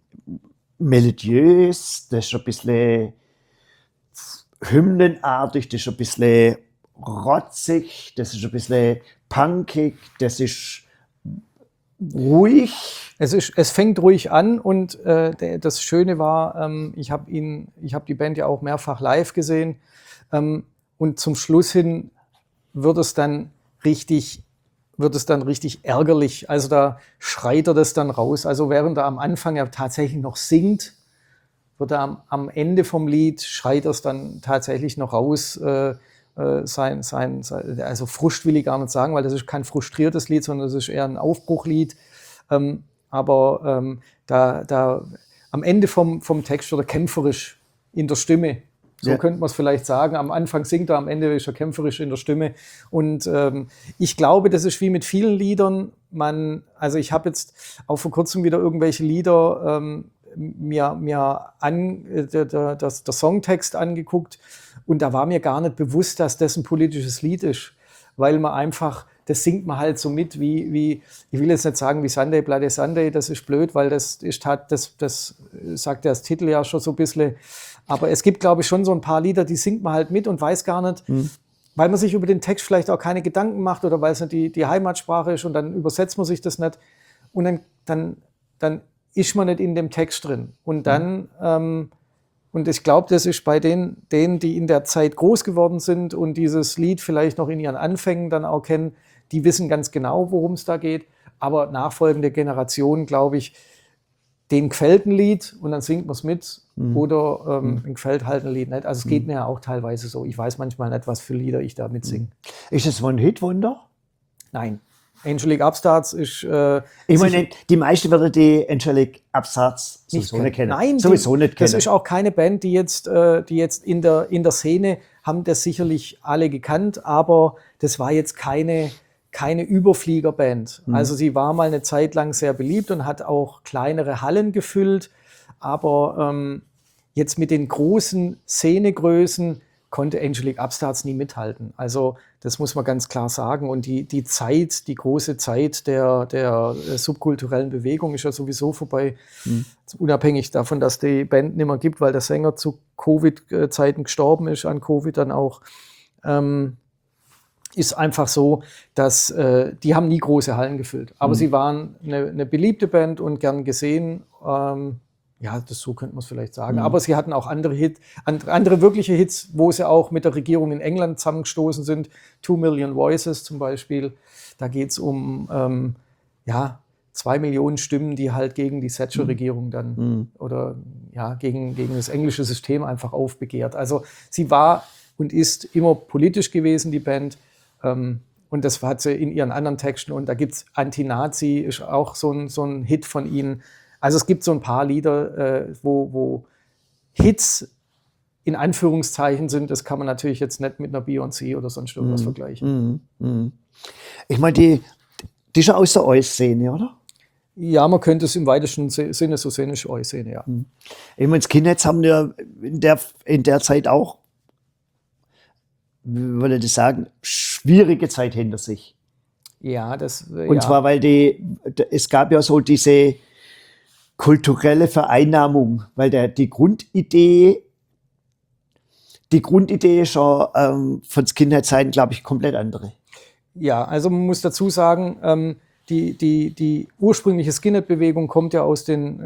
melodiös, das ist ein bisschen hymnenartig, das ist ein bisschen rotzig, das ist ein bisschen punkig, das ist ruhig. Es, ist, es fängt ruhig an und äh, der, das Schöne war, ähm, ich habe ihn, ich habe die Band ja auch mehrfach live gesehen ähm, und zum Schluss hin wird es dann richtig, wird es dann richtig ärgerlich. Also da schreit er das dann raus. Also während er am Anfang ja tatsächlich noch singt, wird er am, am Ende vom Lied, schreit er es dann tatsächlich noch raus. Äh, äh, sein, sein, sein, also Frust will ich gar nicht sagen, weil das ist kein frustriertes Lied, sondern das ist eher ein Aufbruchlied. Ähm, aber ähm, da, da am Ende vom, vom Text wird er kämpferisch in der Stimme. So ja. Könnte man es vielleicht sagen. Am Anfang singt er, am Ende ist er kämpferisch in der Stimme. Und ähm, ich glaube, das ist wie mit vielen Liedern. Man, also ich habe jetzt auch vor kurzem wieder irgendwelche Lieder ähm, mir, mir an, äh, der, der, das, der Songtext angeguckt und da war mir gar nicht bewusst, dass das ein politisches Lied ist, weil man einfach, das singt man halt so mit, wie, wie ich will jetzt nicht sagen wie Sunday Bloody Sunday, das ist blöd, weil das ist halt, das, das sagt ja das Titel ja schon so ein bisschen, aber es gibt, glaube ich, schon so ein paar Lieder, die singt man halt mit und weiß gar nicht, mhm. weil man sich über den Text vielleicht auch keine Gedanken macht oder weil es nicht die, die Heimatsprache ist und dann übersetzt man sich das nicht und dann, dann, dann ist man nicht in dem Text drin. Und dann, mhm. ähm, und ich glaube, das ist bei den, denen, die in der Zeit groß geworden sind und dieses Lied vielleicht noch in ihren Anfängen dann auch kennen, die wissen ganz genau, worum es da geht. Aber nachfolgende Generationen, glaube ich, denen gefällt ein Lied und dann singt man es mit mhm. oder ähm, mhm. gefällt halt ein Lied nicht. Also es geht mhm. mir ja auch teilweise so. Ich weiß manchmal nicht, was für Lieder ich da mitsinge. Ist das One-Hit-Wonder? Nein. Angelic Upstarts ist... Äh, ich meine, die meisten werden die Angelic Upstarts sowieso nicht kennen. Nein, sowieso die, nicht kennen. Das ist auch keine Band, die jetzt, äh, die jetzt in der, in der Szene haben das sicherlich alle gekannt, aber das war jetzt keine, keine Überfliegerband. Mhm. Also sie war mal eine Zeit lang sehr beliebt und hat auch kleinere Hallen gefüllt, aber ähm, jetzt mit den großen Szenegrößen konnte Angelic Upstarts nie mithalten. Also das muss man ganz klar sagen. Und die, die Zeit, die große Zeit der, der subkulturellen Bewegung ist ja sowieso vorbei. Mhm. Unabhängig davon, dass die Band nicht mehr gibt, weil der Sänger zu Covid-Zeiten gestorben ist, an Covid dann auch, ähm, ist einfach so, dass äh, die haben nie große Hallen gefüllt. Aber mhm. sie waren eine, eine beliebte Band und gern gesehen. Ähm, Ja, das so könnte man es vielleicht sagen. Mhm. Aber sie hatten auch andere Hits, andere, andere wirkliche Hits, wo sie auch mit der Regierung in England zusammengestoßen sind. Two Million Voices zum Beispiel. Da geht es um ähm, ja, zwei Millionen Stimmen, die halt gegen die Thatcher-Regierung dann mhm. oder ja, gegen, gegen das englische System einfach aufbegehrt. Also sie war und ist immer politisch gewesen, die Band. Ähm, und das hat sie in ihren anderen Texten. Und da gibt es Anti-Nazi, ist auch so ein, so ein Hit von ihnen. Also es gibt so ein paar Lieder, äh, wo, wo Hits in Anführungszeichen sind. Das kann man natürlich jetzt nicht mit einer Beyoncé oder sonst irgendwas mm, vergleichen. Mm, mm. Ich meine, die, die ist ja aus der Oi-Szene, oder? Ja, man könnte es im weitesten Sinne so sehen, ist Oi-Szene, ja. Mm. Ich meine, Skinheads haben ja in der, in der Zeit auch, wie würde ich das sagen, schwierige Zeit hinter sich. Ja, das... Und ja. zwar, weil die, es gab ja so diese kulturelle Vereinnahmung, weil der, die Grundidee, die Grundidee ist schon ähm, von Skinhead-Zeiten, glaube ich, komplett andere. Ja, also man muss dazu sagen, ähm, die, die, die ursprüngliche Skinhead-Bewegung kommt ja aus den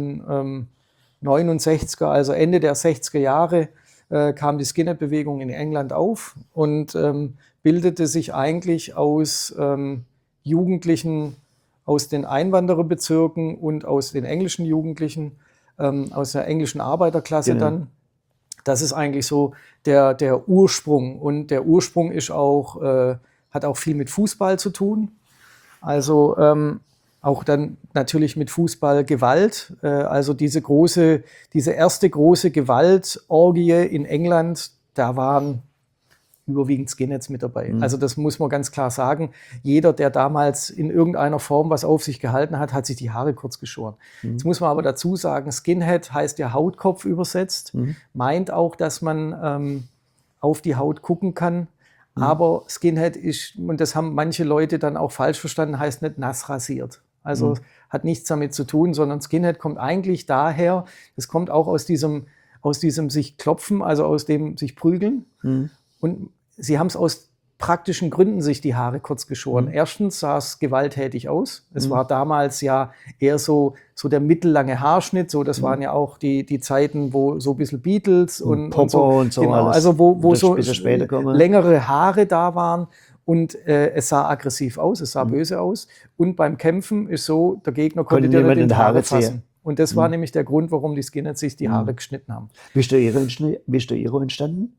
neunzehnhundertneunundsechziger, also Ende der sechziger Jahre äh, kam die Skinhead-Bewegung in England auf und ähm, bildete sich eigentlich aus ähm, Jugendlichen aus den Einwandererbezirken und aus den englischen Jugendlichen, ähm, aus der englischen Arbeiterklasse Genau. dann. Das ist eigentlich so der, der Ursprung. Und der Ursprung ist auch, äh, hat auch viel mit Fußball zu tun. Also ähm, auch dann natürlich mit Fußballgewalt. Äh, also diese große, diese erste große Gewaltorgie in England, da waren überwiegend Skinheads mit dabei. Mhm. Also das muss man ganz klar sagen. Jeder, der damals in irgendeiner Form was auf sich gehalten hat, hat sich die Haare kurz geschoren. Mhm. Jetzt muss man aber dazu sagen, Skinhead heißt ja Hautkopf übersetzt, mhm. meint auch, dass man ähm, auf die Haut gucken kann. Mhm. Aber Skinhead ist, und das haben manche Leute dann auch falsch verstanden, heißt nicht nass rasiert. Also mhm. hat nichts damit zu tun, sondern Skinhead kommt eigentlich daher, es kommt auch aus diesem, aus diesem sich klopfen, also aus dem sich prügeln. Mhm. Und sie haben es aus praktischen Gründen sich die Haare kurz geschoren. Mhm. Erstens sah es gewalttätig aus. Es mhm. war damals ja eher so, so der mittellange Haarschnitt. So, das mhm. waren ja auch die, die Zeiten, wo so ein bisschen Beatles und, und, und so, und so genau, alles. Also wo, wo so längere Haare da waren. Und äh, es sah aggressiv aus, es sah mhm. böse aus. Und beim Kämpfen ist so, der Gegner konnte dir in die Haare fassen. Und das mhm. war nämlich der Grund, warum die Skinheads sich die Haare mhm. geschnitten haben. Wie ist der Iro entstanden?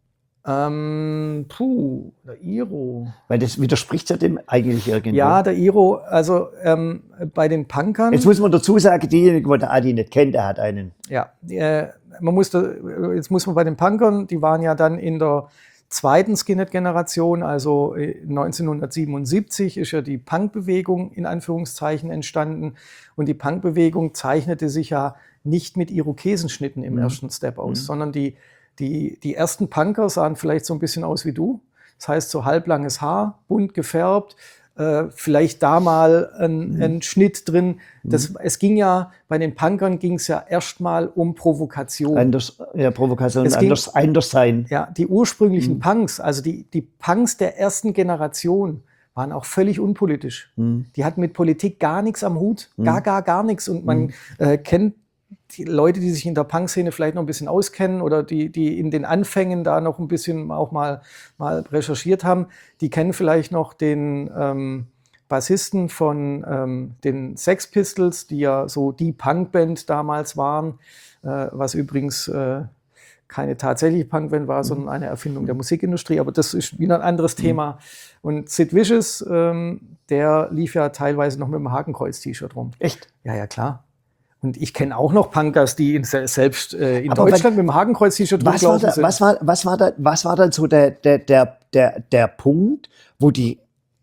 Ähm, puh, der Iro. Weil das widerspricht ja dem eigentlich irgendwie. Ja, der Iro, also ähm, bei den Punkern. Jetzt muss man dazu sagen, diejenigen, die der Adi nicht kennt, der hat einen. Ja, äh, man muss da, jetzt muss man bei den Punkern, die waren ja dann in der zweiten Skinhead-Generation, also neunzehnhundertsiebenundsiebzig ist ja die Punkbewegung in Anführungszeichen entstanden. Und die Punkbewegung zeichnete sich ja nicht mit Irokesenschnitten im mhm. ersten Step aus, mhm. sondern die Die, die ersten Punker sahen vielleicht so ein bisschen aus wie du. Das heißt, so halblanges Haar, bunt gefärbt, äh, vielleicht da mal ein, mhm. ein Schnitt drin. Das, mhm. Es ging ja, bei den Punkern ging es ja erstmal um Provokation. Anders, ja, Provokation, es anders, ging, anders sein. Ja, die ursprünglichen mhm. Punks, also die, die Punks der ersten Generation, waren auch völlig unpolitisch. Mhm. Die hatten mit Politik gar nichts am Hut, mhm. gar, gar, gar nichts. Und man mhm. äh, kennt die Leute, die sich in der Punk-Szene vielleicht noch ein bisschen auskennen oder die, die in den Anfängen da noch ein bisschen auch mal, mal recherchiert haben, die kennen vielleicht noch den ähm, Bassisten von ähm, den Sex Pistols, die ja so die Punkband damals waren, äh, was übrigens äh, keine tatsächliche Punkband war, sondern eine Erfindung der Musikindustrie, aber das ist wieder ein anderes mhm. Thema. Und Sid Vicious, ähm, der lief ja teilweise noch mit einem Hakenkreuz-T-Shirt rum. Echt? Ja, ja, klar. Und ich kenne auch noch Punkers, die in, selbst äh, in aber Deutschland wenn, mit dem Hakenkreuz-T-Shirt rumgelaufen sind. Was war, was war da, was war dann so der, der, der, der, der Punkt, wo die,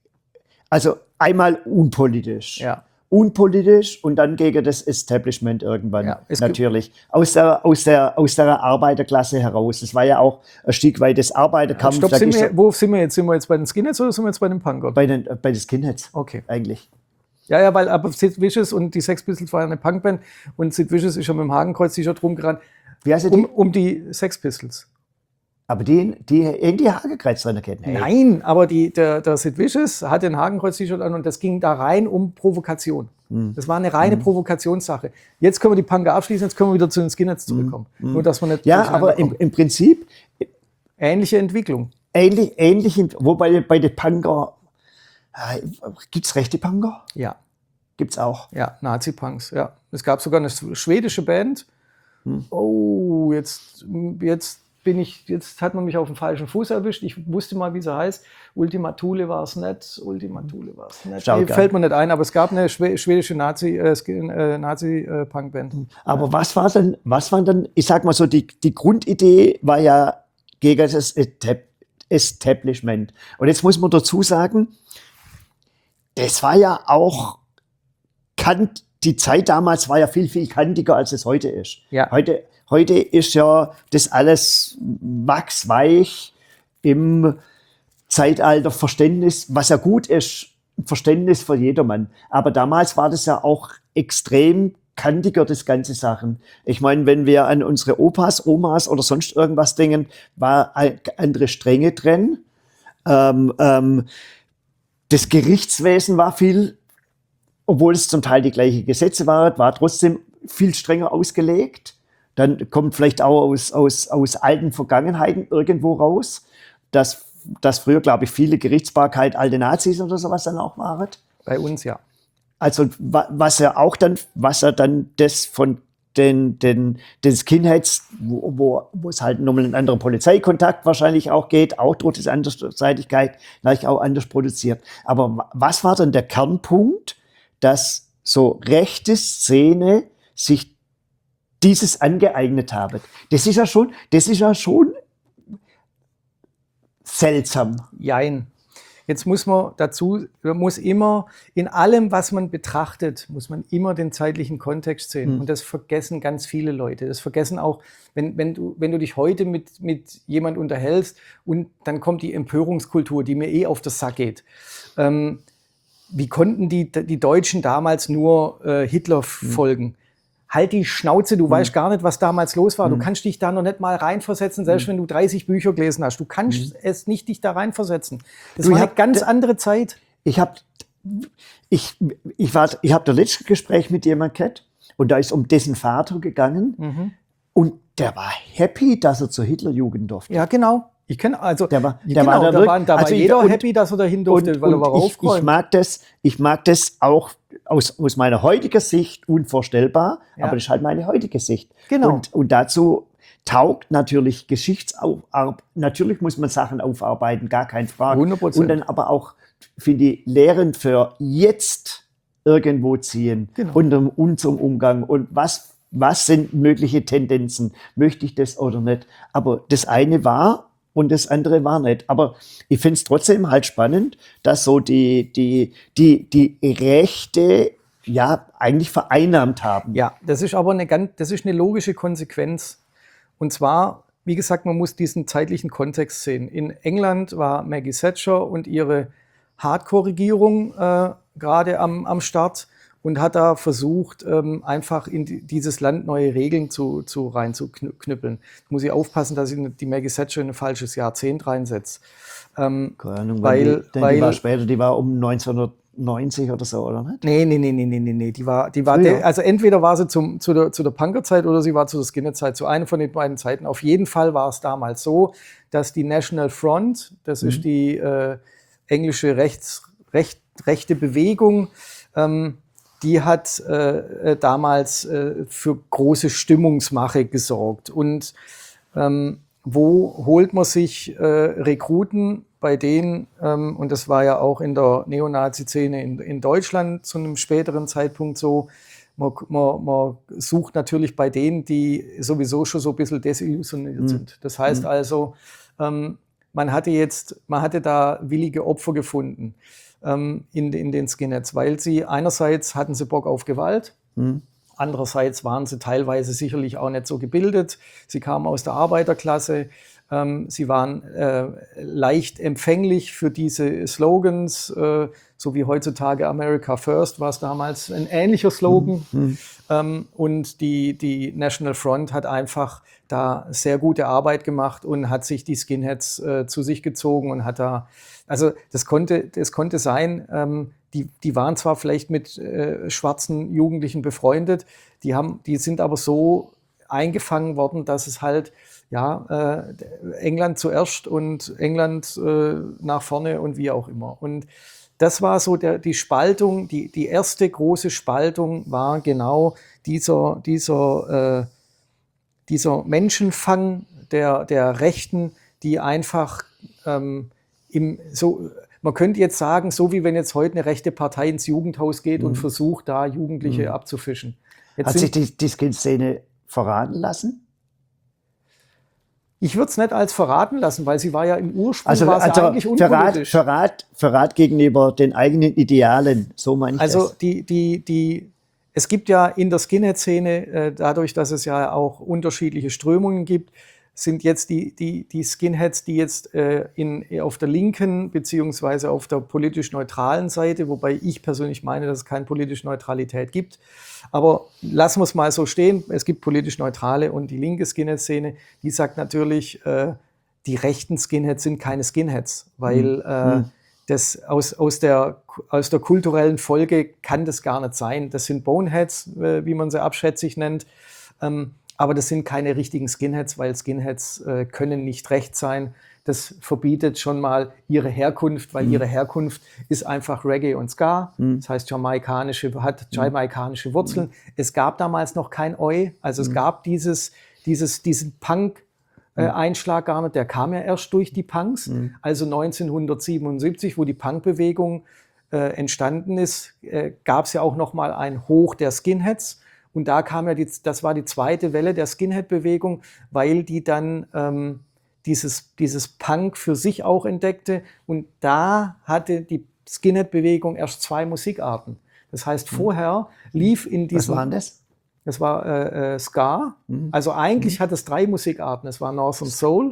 also einmal unpolitisch, ja. unpolitisch und dann gegen das Establishment irgendwann, ja, natürlich. Aus der, aus, der, aus der Arbeiterklasse heraus. Das war ja auch ein Stück weit das Arbeiterkampf. Ja, stopp, sind wir, wo sind wir jetzt? Sind wir jetzt bei den Skinheads oder sind wir jetzt bei den Punkern? Bei den, bei den Skinheads, okay. eigentlich. Ja, ja, weil aber Sid Vicious und die Sex Pistols waren eine Punkband und Sid Vicious ist schon mit dem Hakenkreuz-T-Shirt rumgerannt. Wie heißt die? Um, um die Sex Pistols. Aber die, die irgendwie Hakenkreuz drin kennen. Hey. Nein, aber die, der, der Sid Vicious hatte ein Hakenkreuz-T-Shirt an und das ging da rein um Provokation. Hm. Das war eine reine hm. Provokationssache. Jetzt können wir die Punker abschließen, jetzt können wir wieder zu den Skinheads zurückkommen. Hm. Nur, dass wir nicht ja, aber im, im Prinzip ähnliche Entwicklung. Ähnlich, ähnlich, wobei bei den Punker gibt es rechte Punker? Ja. Gibt's auch. Ja, Nazi-Punks, ja. Es gab sogar eine schwedische Band. Hm. Oh, jetzt, jetzt bin ich, jetzt hat man mich auf dem falschen Fuß erwischt. Ich wusste mal, wie sie heißt. Ultima Thule war es nicht. Ultima Thule war es nicht. Nee, fällt mir nicht ein, aber es gab eine schwedische Nazi, äh, äh, Nazi-Punk-Band. Aber ja. was war denn, was war denn, ich sag mal so, die, die Grundidee war ja gegen das Establishment. Und jetzt muss man dazu sagen, das war ja auch kant, die Zeit damals war ja viel, viel kantiger, als es heute ist. Ja. Heute, heute ist ja das alles wachsweich im Zeitalter Verständnis, was ja gut ist, Verständnis für jedermann. Aber damals war das ja auch extrem kantiger, das ganze Sachen. Ich meine, wenn wir an unsere Opas, Omas oder sonst irgendwas denken, war eine andere Strenge drin. Ähm, ähm, das Gerichtswesen war viel, obwohl es zum Teil die gleichen Gesetze waren, war trotzdem viel strenger ausgelegt. Dann kommt vielleicht auch aus, aus, aus alten Vergangenheiten irgendwo raus, dass, dass früher, glaube ich, viele Gerichtsbarkeit alte Nazis oder sowas dann auch waren. Bei uns ja. Also was er auch dann, was er dann das von den, den, den Skinheads, wo, wo, wo es halt nochmal ein anderer Polizeikontakt wahrscheinlich auch geht, auch durch diese Andersseitigkeit, gleich auch anders produziert. Aber was war dann der Kernpunkt, dass so rechte Szene sich dieses angeeignet haben? Das ist ja schon, das ist ja schon seltsam. Jein. Jetzt muss man dazu, man muss immer, in allem, was man betrachtet, muss man immer den zeitlichen Kontext sehen. Mhm. Und das vergessen ganz viele Leute. Das vergessen auch, wenn, wenn, du, wenn du dich heute mit, mit jemand unterhältst und dann kommt die Empörungskultur, die mir eh auf den Sack geht. Ähm, wie konnten die, die Deutschen damals nur äh, Hitler mhm. folgen? Halt die Schnauze, du mhm. weißt gar nicht, was damals los war. Mhm. Du kannst dich da noch nicht mal reinversetzen, selbst mhm. wenn du dreißig Bücher gelesen hast. Du kannst mhm. es nicht dich da reinversetzen. Das du, war eine ganz andere Zeit. Ich habe ich, ich war, ich hab das letzte Gespräch mit jemandem gehabt und da ist um dessen Vater gegangen mhm. und der war happy, dass er zur Hitlerjugend durfte. Ja, genau. Ich kenne also, der war, der genau, war, da, wirklich, war, da also war jeder und, happy, dass er dahin durfte, und, weil er und war ich, ich mag das, ich mag das auch aus, aus meiner heutigen Sicht unvorstellbar, ja. aber das ist halt meine heutige Sicht. Genau. Und, und dazu taugt natürlich Geschichtsarbeit, natürlich muss man Sachen aufarbeiten, gar keine Frage. hundert Prozent. Und dann aber auch, finde ich, lehrend für jetzt irgendwo ziehen, genau. unter unserem Umgang und was, was sind mögliche Tendenzen, möchte ich das oder nicht. Aber das eine war, und das andere war nicht. Aber ich finde es trotzdem halt spannend, dass so die, die, die, die Rechte ja eigentlich vereinnahmt haben. Ja, das ist aber eine ganz, das ist eine logische Konsequenz. Und zwar, wie gesagt, man muss diesen zeitlichen Kontext sehen. In England war Maggie Thatcher und ihre Hardcore-Regierung äh, gerade am, am Start und hat da versucht, ähm, einfach in die, dieses Land neue Regeln zu, zu reinzuknüppeln. Da muss ich aufpassen, dass ich die Maggie Thatcher in ein falsches Jahrzehnt reinsetze. Ähm, Keine Ahnung, weil, die, weil, die war später, die war um neunzehnhundertneunzig oder so, oder nicht? Nee, nee, nee, nee, nee, nee, die war, die war, de, also entweder war sie zum, zu der, zu der Punkerzeit oder sie war zu der Skinhead-Zeit, zu einer von den beiden Zeiten. Auf jeden Fall war es damals so, dass die National Front, das mhm. ist die äh, englische Rechts, Recht, rechte Bewegung, ähm, die hat äh, damals äh, für große Stimmungsmache gesorgt. Und ähm, wo holt man sich äh, Rekruten, bei denen, ähm, und das war ja auch in der Neonazi-Szene in, in Deutschland zu einem späteren Zeitpunkt so, man, man, man sucht natürlich bei denen, die sowieso schon so ein bisschen desillusioniert mhm. sind. Das heißt mhm. also, ähm, man hatte jetzt, man hatte da willige Opfer gefunden. In, in den Skinheads, weil sie einerseits hatten sie Bock auf Gewalt, mhm. andererseits waren sie teilweise sicherlich auch nicht so gebildet, sie kamen aus der Arbeiterklasse, ähm, sie waren äh, leicht empfänglich für diese Slogans, äh, so wie heutzutage America First war es damals ein ähnlicher Slogan mhm. ähm, und die, die National Front hat einfach da sehr gute Arbeit gemacht und hat sich die Skinheads äh, zu sich gezogen und hat da Also das konnte, das konnte sein, ähm, die, die waren zwar vielleicht mit äh, schwarzen Jugendlichen befreundet, die, haben, die sind aber so eingefangen worden, dass es halt ja, äh, England zuerst und England äh, nach vorne und wie auch immer. Und das war so der, die Spaltung, die, die erste große Spaltung war genau dieser, dieser, äh, dieser Menschenfang der, der Rechten, die einfach ähm, Im, so, man könnte jetzt sagen, so wie wenn jetzt heute eine rechte Partei ins Jugendhaus geht mhm. und versucht, da Jugendliche mhm. abzufischen. Jetzt Hat sich die, die Skin-Szene verraten lassen? Ich würde es nicht als verraten lassen, weil sie war ja im Ursprung also, war sie also eigentlich Verrat, unpolitisch. Verrat, Verrat gegenüber den eigenen Idealen, so meine ich also das. Die, die, die, es gibt ja in der Skinhead-Szene, äh, dadurch, dass es ja auch unterschiedliche Strömungen gibt, sind jetzt die, die, die Skinheads, die jetzt äh, in, auf der linken beziehungsweise auf der politisch neutralen Seite, wobei ich persönlich meine, dass es keine politische Neutralität gibt. Aber lassen wir es mal so stehen. Es gibt politisch Neutrale und die linke Skinhead-Szene, die sagt natürlich, äh, die rechten Skinheads sind keine Skinheads, weil äh, das aus, aus, der, aus der kulturellen Folge kann das gar nicht sein. Das sind Boneheads, äh, wie man sie abschätzig nennt. Ähm, Aber das sind keine richtigen Skinheads, weil Skinheads äh, können nicht recht sein. Das verbietet schon mal ihre Herkunft, weil mhm. ihre Herkunft ist einfach Reggae und Ska. Mhm. Das heißt, jamaikanische, hat jamaikanische Wurzeln. Mhm. Es gab damals noch kein Oi, also mhm. es gab dieses, dieses, diesen Punk-Einschlag äh, gar nicht. Der kam ja erst durch die Punks. Mhm. Also neunzehnhundertsiebenundsiebzig, wo die Punk-Bewegung äh, entstanden ist, äh, gab es ja auch noch mal ein Hoch der Skinheads. Und da kam ja, die, das war die zweite Welle der Skinhead-Bewegung, weil die dann ähm, dieses, dieses Punk für sich auch entdeckte. Und da hatte die Skinhead-Bewegung erst zwei Musikarten. Das heißt, vorher lief in diesem... Was waren das? Das war äh, äh, Ska. Mhm. Also eigentlich mhm. hat es drei Musikarten. Es war Northern Soul,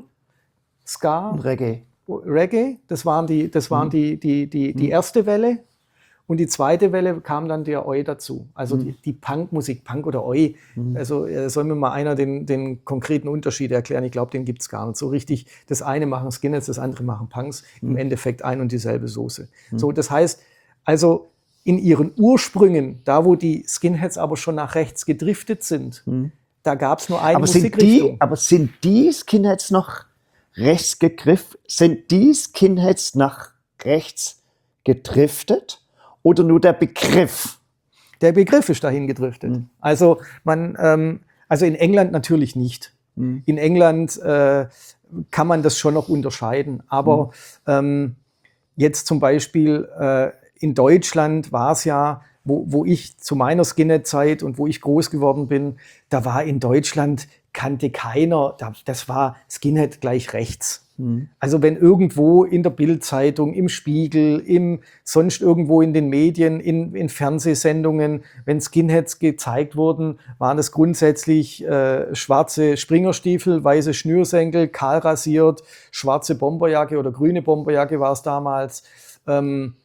Ska und Reggae. Reggae, das waren die, das waren mhm. die, die, die, die erste Welle. Und die zweite Welle kam dann der Oi dazu, also mhm. die, die Punkmusik, Punk oder Oi. Mhm. Also äh, soll mir mal einer den, den konkreten Unterschied erklären? Ich glaube, den gibt es gar nicht so richtig. Das eine machen Skinheads, das andere machen Punks. Mhm. Im Endeffekt ein und dieselbe Soße. Mhm. So, das heißt, also in ihren Ursprüngen, da wo die Skinheads aber schon nach rechts gedriftet sind, mhm. da gab es nur eine aber Musikrichtung. Sind die, aber sind die Skinheads noch rechts gegriffen? Sind die Skinheads nach rechts gedriftet? Oder nur der Begriff? Der Begriff ist dahin gedriftet. Mhm. Also, man, ähm, also in England natürlich nicht. Mhm. In England äh, kann man das schon noch unterscheiden. Aber mhm. ähm, jetzt zum Beispiel äh, in Deutschland war es ja, wo, wo ich zu meiner Skinhead-Zeit und wo ich groß geworden bin, da war in Deutschland, kannte keiner, das war Skinhead gleich rechts. Mhm. Also wenn irgendwo in der Bild-Zeitung, im Spiegel, im, sonst irgendwo in den Medien, in, in Fernsehsendungen, wenn Skinheads gezeigt wurden, waren es grundsätzlich äh, schwarze Springerstiefel, weiße Schnürsenkel, kahl rasiert, schwarze Bomberjacke oder grüne Bomberjacke war es damals. Ähm,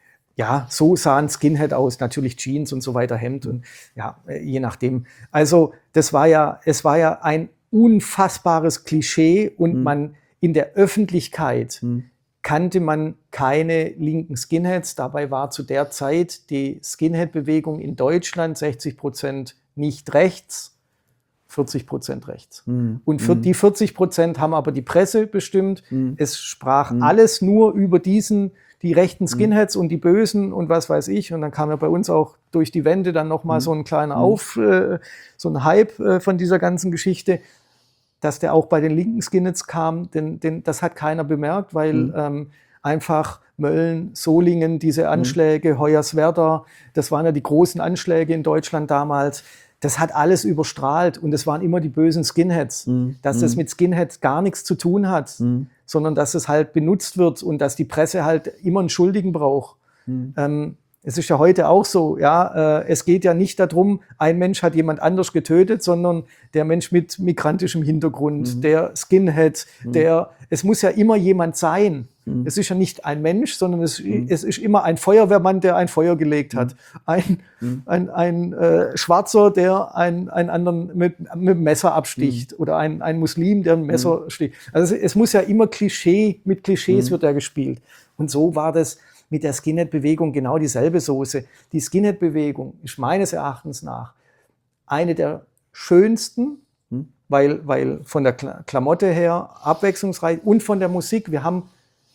ja, so sah ein Skinhead aus, natürlich Jeans und so weiter, Hemd und ja, je nachdem. Also das war ja, es war ja ein unfassbares Klischee und mhm. man in der Öffentlichkeit hm. kannte man keine linken Skinheads. Dabei war zu der Zeit die Skinhead-Bewegung in Deutschland sechzig Prozent nicht rechts, vierzig Prozent rechts. Hm. Und für hm. die vierzig Prozent haben aber die Presse bestimmt. Hm. Es sprach hm. alles nur über diesen, die rechten Skinheads hm. und die Bösen und was weiß ich. Und dann kam ja bei uns auch durch die Wände dann nochmal hm. so ein kleiner Auf, äh, so ein Hype äh, von dieser ganzen Geschichte. Dass der auch bei den linken Skinheads kam, denn, denn das hat keiner bemerkt, weil mhm. ähm, einfach Mölln, Solingen, diese Anschläge, mhm. Hoyerswerda, das waren ja die großen Anschläge in Deutschland damals, das hat alles überstrahlt und es waren immer die bösen Skinheads. Mhm. Dass das mit Skinheads gar nichts zu tun hat, mhm. sondern dass es halt benutzt wird und dass die Presse halt immer einen Schuldigen braucht. Mhm. Ähm, Es ist ja heute auch so, ja, äh, es geht ja nicht darum, ein Mensch hat jemand anders getötet, sondern der Mensch mit migrantischem Hintergrund, mhm. der Skinhead, mhm. der, es muss ja immer jemand sein. Mhm. Es ist ja nicht ein Mensch, sondern es, mhm. es ist immer ein Feuerwehrmann, der ein Feuer gelegt hat. Ein, mhm. ein, ein äh, Schwarzer, der einen, einen anderen mit, mit dem Messer absticht mhm. oder ein, ein Muslim, der ein Messer mhm. sticht. Also es, es muss ja immer Klischee, mit Klischees mhm. wird er gespielt. Und so war das mit der Skinhead-Bewegung genau dieselbe Soße. Die Skinhead-Bewegung ist meines Erachtens nach eine der schönsten, hm. weil, weil von der Klamotte her abwechslungsreich und von der Musik. Wir haben,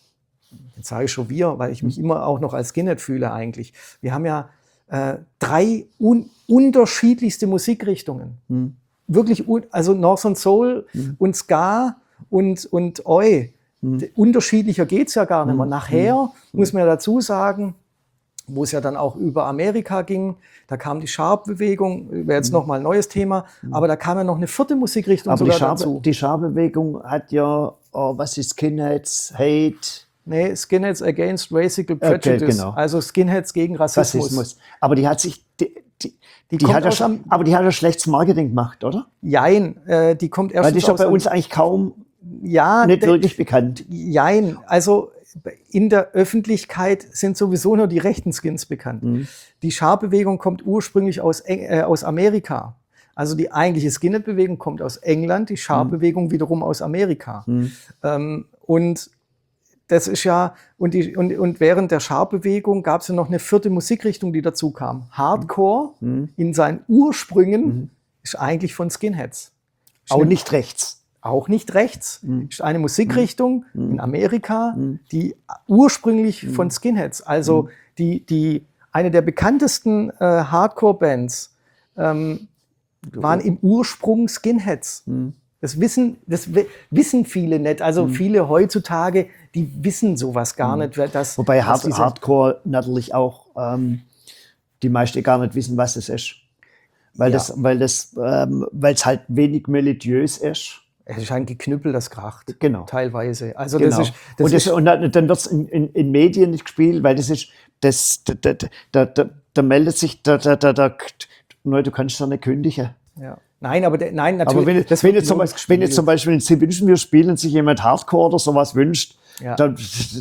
jetzt sage ich schon wir, weil ich mich hm. immer auch noch als Skinhead fühle eigentlich. Wir haben ja äh, drei un unterschiedlichste Musikrichtungen. Hm. Wirklich, also Northern Soul hm. und Ska und, und Oi. Hm. Unterschiedlicher geht es ja gar nicht mehr. Hm. Nachher hm. muss man ja dazu sagen, wo es ja dann auch über Amerika ging, da kam die Sharp-Bewegung, wäre jetzt hm. nochmal ein neues Thema, hm. aber da kam ja noch eine vierte Musikrichtung aber sogar die Sharp, dazu. Die Sharp-Bewegung hat ja, oh, was ist Skinheads, Hate? Nee, Skinheads Against Racial Prejudice, okay, genau. also Skinheads gegen Rassismus. Rassismus. Aber die hat sich, die, die, Die die kommt hat ja aus schon, Am- aber die hat ja schlechtes Marketing gemacht, oder? Jein, äh, die kommt Weil erst die ist ja bei uns eigentlich kaum ja, nicht de- wirklich bekannt. Jein, also in der Öffentlichkeit sind sowieso nur die rechten Skins bekannt. Mhm. Die Sharp-Bewegung kommt ursprünglich aus, Eng- äh, aus Amerika. Also die eigentliche Skinhead-Bewegung kommt aus England, die Sharp-Bewegung wiederum aus Amerika. Mhm. Ähm, und das ist ja, und, die, und, und während der Sharp-Bewegung gab es ja noch eine vierte Musikrichtung, die dazu kam. Hardcore Mhm. in seinen Ursprüngen ist eigentlich von Skinheads. Ist Auch eine- nicht rechts. auch nicht rechts, Mhm. ist eine Musikrichtung Mhm. in Amerika, Mhm. die ursprünglich von Skinheads, also die, die, eine der bekanntesten äh, Hardcore-Bands ähm, waren im Ursprung Skinheads. Mhm. Das wissen, das wi- wissen viele nicht. Also viele heutzutage, die wissen sowas gar nicht. wer Das, Wobei dass Hard diese- Hardcore natürlich auch ähm, die meisten gar nicht wissen, was das ist. Weil Ja. das, weil das, ähm, weil es halt wenig melodiös ist. Es ist ein Geknüppel, das kracht. Genau. Teilweise. Also Genau. das ist, das und, das, ist und dann, dann wird es in, in, in Medien nicht gespielt, weil das ist, das, da, da, da, da, da meldet sich, da, da, da, da, nein, du kannst da nicht kündigen. ja. Nein, aber der, nein, natürlich. Aber wenn, das wenn, wird jetzt zum nirgends Beispiel, wenn jetzt zum gespielt. Beispiel, Sie wünschen, wir spielen, sich jemand Hardcore oder sowas wünscht, Ja. dann,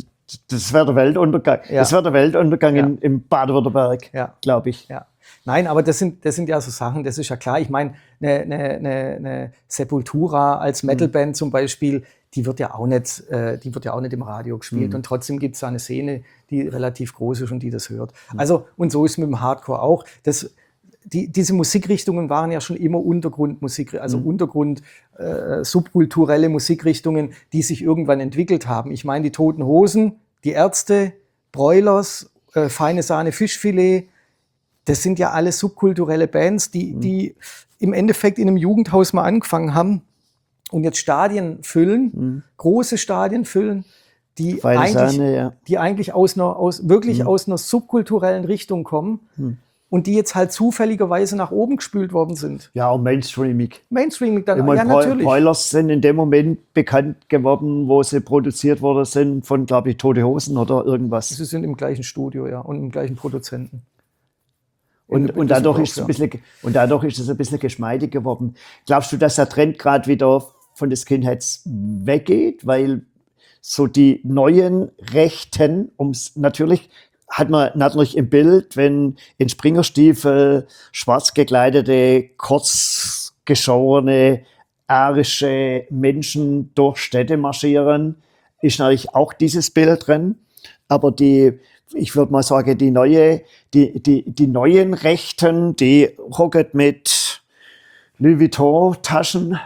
das wäre der Weltuntergang. Ja. Das wäre der Weltuntergang Ja. in, im Baden-Württemberg, Ja. glaube ich. Ja. Nein, aber das sind, das sind ja so Sachen, das ist ja klar. Ich meine, eine, eine, eine, eine Sepultura als Metalband zum Beispiel, die wird ja auch nicht, äh, die wird ja auch nicht im Radio gespielt. Und trotzdem gibt es da eine Szene, die relativ groß ist und die das hört. Also, und so ist es mit dem Hardcore auch. Das, die, diese Musikrichtungen waren ja schon immer Untergrundmusik, also Untergrund, äh, subkulturelle Musikrichtungen, die sich irgendwann entwickelt haben. Ich meine, die Toten Hosen, die Ärzte, Broilers, äh, Feine Sahne, Fischfilet, das sind ja alles subkulturelle Bands, die, die im Endeffekt in einem Jugendhaus mal angefangen haben und jetzt Stadien füllen, große Stadien füllen, die Feine eigentlich, Sahne, ja. die eigentlich aus einer, aus, wirklich aus einer subkulturellen Richtung kommen und die jetzt halt zufälligerweise nach oben gespült worden sind. Ja, auch mainstreamig. Mainstreaming dann, Ich meine, ja Bro- natürlich. Broilers sind in dem Moment bekannt geworden, wo sie produziert worden sind von, glaube ich, Tote Hosen oder irgendwas. Sie sind im gleichen Studio, ja, und im gleichen Produzenten. Und, In und, dadurch Düsseldorf, ist es ein ja. bisschen, und dadurch ist es ein bisschen geschmeidig geworden. Glaubst du, dass der Trend gerade wieder von den Skinheads weggeht? Weil so die neuen Rechten, ums, natürlich hat man natürlich im Bild, wenn in Springerstiefel schwarz gekleidete, kurz geschorene, arische Menschen durch Städte marschieren, ist natürlich auch dieses Bild drin. Aber die, ich würde mal sagen, die neue, die, die, die neuen Rechten, die rocken mit Louis Vuitton-Taschen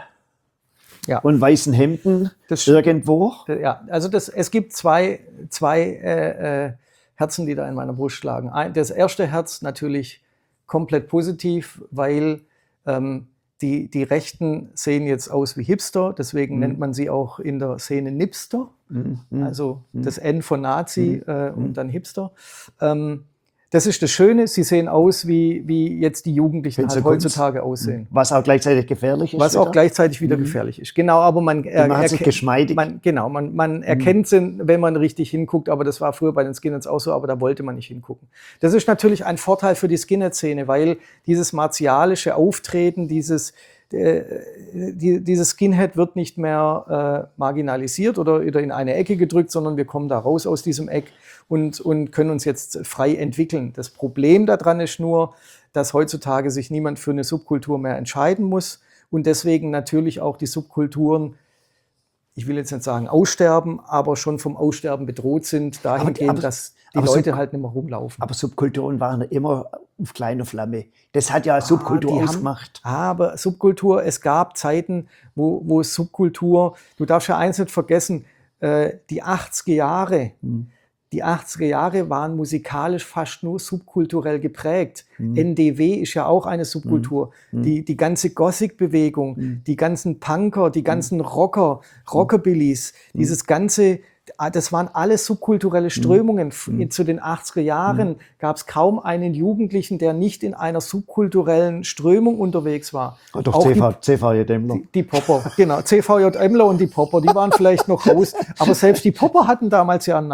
Ja. und weißen Hemden Das- irgendwo. Ja, also das, es gibt zwei, zwei äh, äh, Herzen, die da in meiner Brust schlagen. Ein, das erste Herz natürlich komplett positiv, weil ähm, die, die Rechten sehen jetzt aus wie Hipster, deswegen nennt man sie auch in der Szene Nipster, also das N von Nazi äh, und dann Hipster. Ähm, das ist das Schöne, sie sehen aus, wie, wie jetzt die Jugendlichen Wenn's halt so kommt. heutzutage aussehen. Was auch gleichzeitig gefährlich ist. Was auch wieder. gleichzeitig wieder gefährlich ist. Genau, aber man, er, macht sich erke- geschmeidig. man Genau, man, man erkennt sie, wenn man richtig hinguckt, aber das war früher bei den Skinheads auch so, aber da wollte man nicht hingucken. Das ist natürlich ein Vorteil für die Skinhead-Szene, weil dieses martialische Auftreten, dieses, äh, die, dieses Skinhead wird nicht mehr äh, marginalisiert oder, oder in eine Ecke gedrückt, sondern wir kommen da raus aus diesem Eck und, und können uns jetzt frei entwickeln. Das Problem daran ist nur, dass heutzutage sich niemand für eine Subkultur mehr entscheiden muss und deswegen natürlich auch die Subkulturen, ich will jetzt nicht sagen aussterben, aber schon vom Aussterben bedroht sind, dahingehend, aber- dass die aber Leute Sub- halt nicht mehr rumlaufen. Aber Subkulturen waren immer auf kleiner Flamme. Das hat ja Subkultur Ah, die ausgemacht. Haben, aber Subkultur, es gab Zeiten, wo, wo Subkultur, du darfst ja eins nicht vergessen, äh, die achtziger Jahre, die achtziger Jahre waren musikalisch fast nur subkulturell geprägt. N D W ist ja auch eine Subkultur. Die, die ganze Gothic-Bewegung, die ganzen Punker, die ganzen Rocker, Rockabillys, dieses ganze, das waren alles subkulturelle Strömungen. F- Zu den achtziger Jahren gab es kaum einen Jugendlichen, der nicht in einer subkulturellen Strömung unterwegs war. Oh, doch, Auch C die- V, C V J Dämmler. die Popper, genau. C V J Emler und die Popper, die waren vielleicht noch groß. Aber selbst die Popper hatten damals ja einen Namen.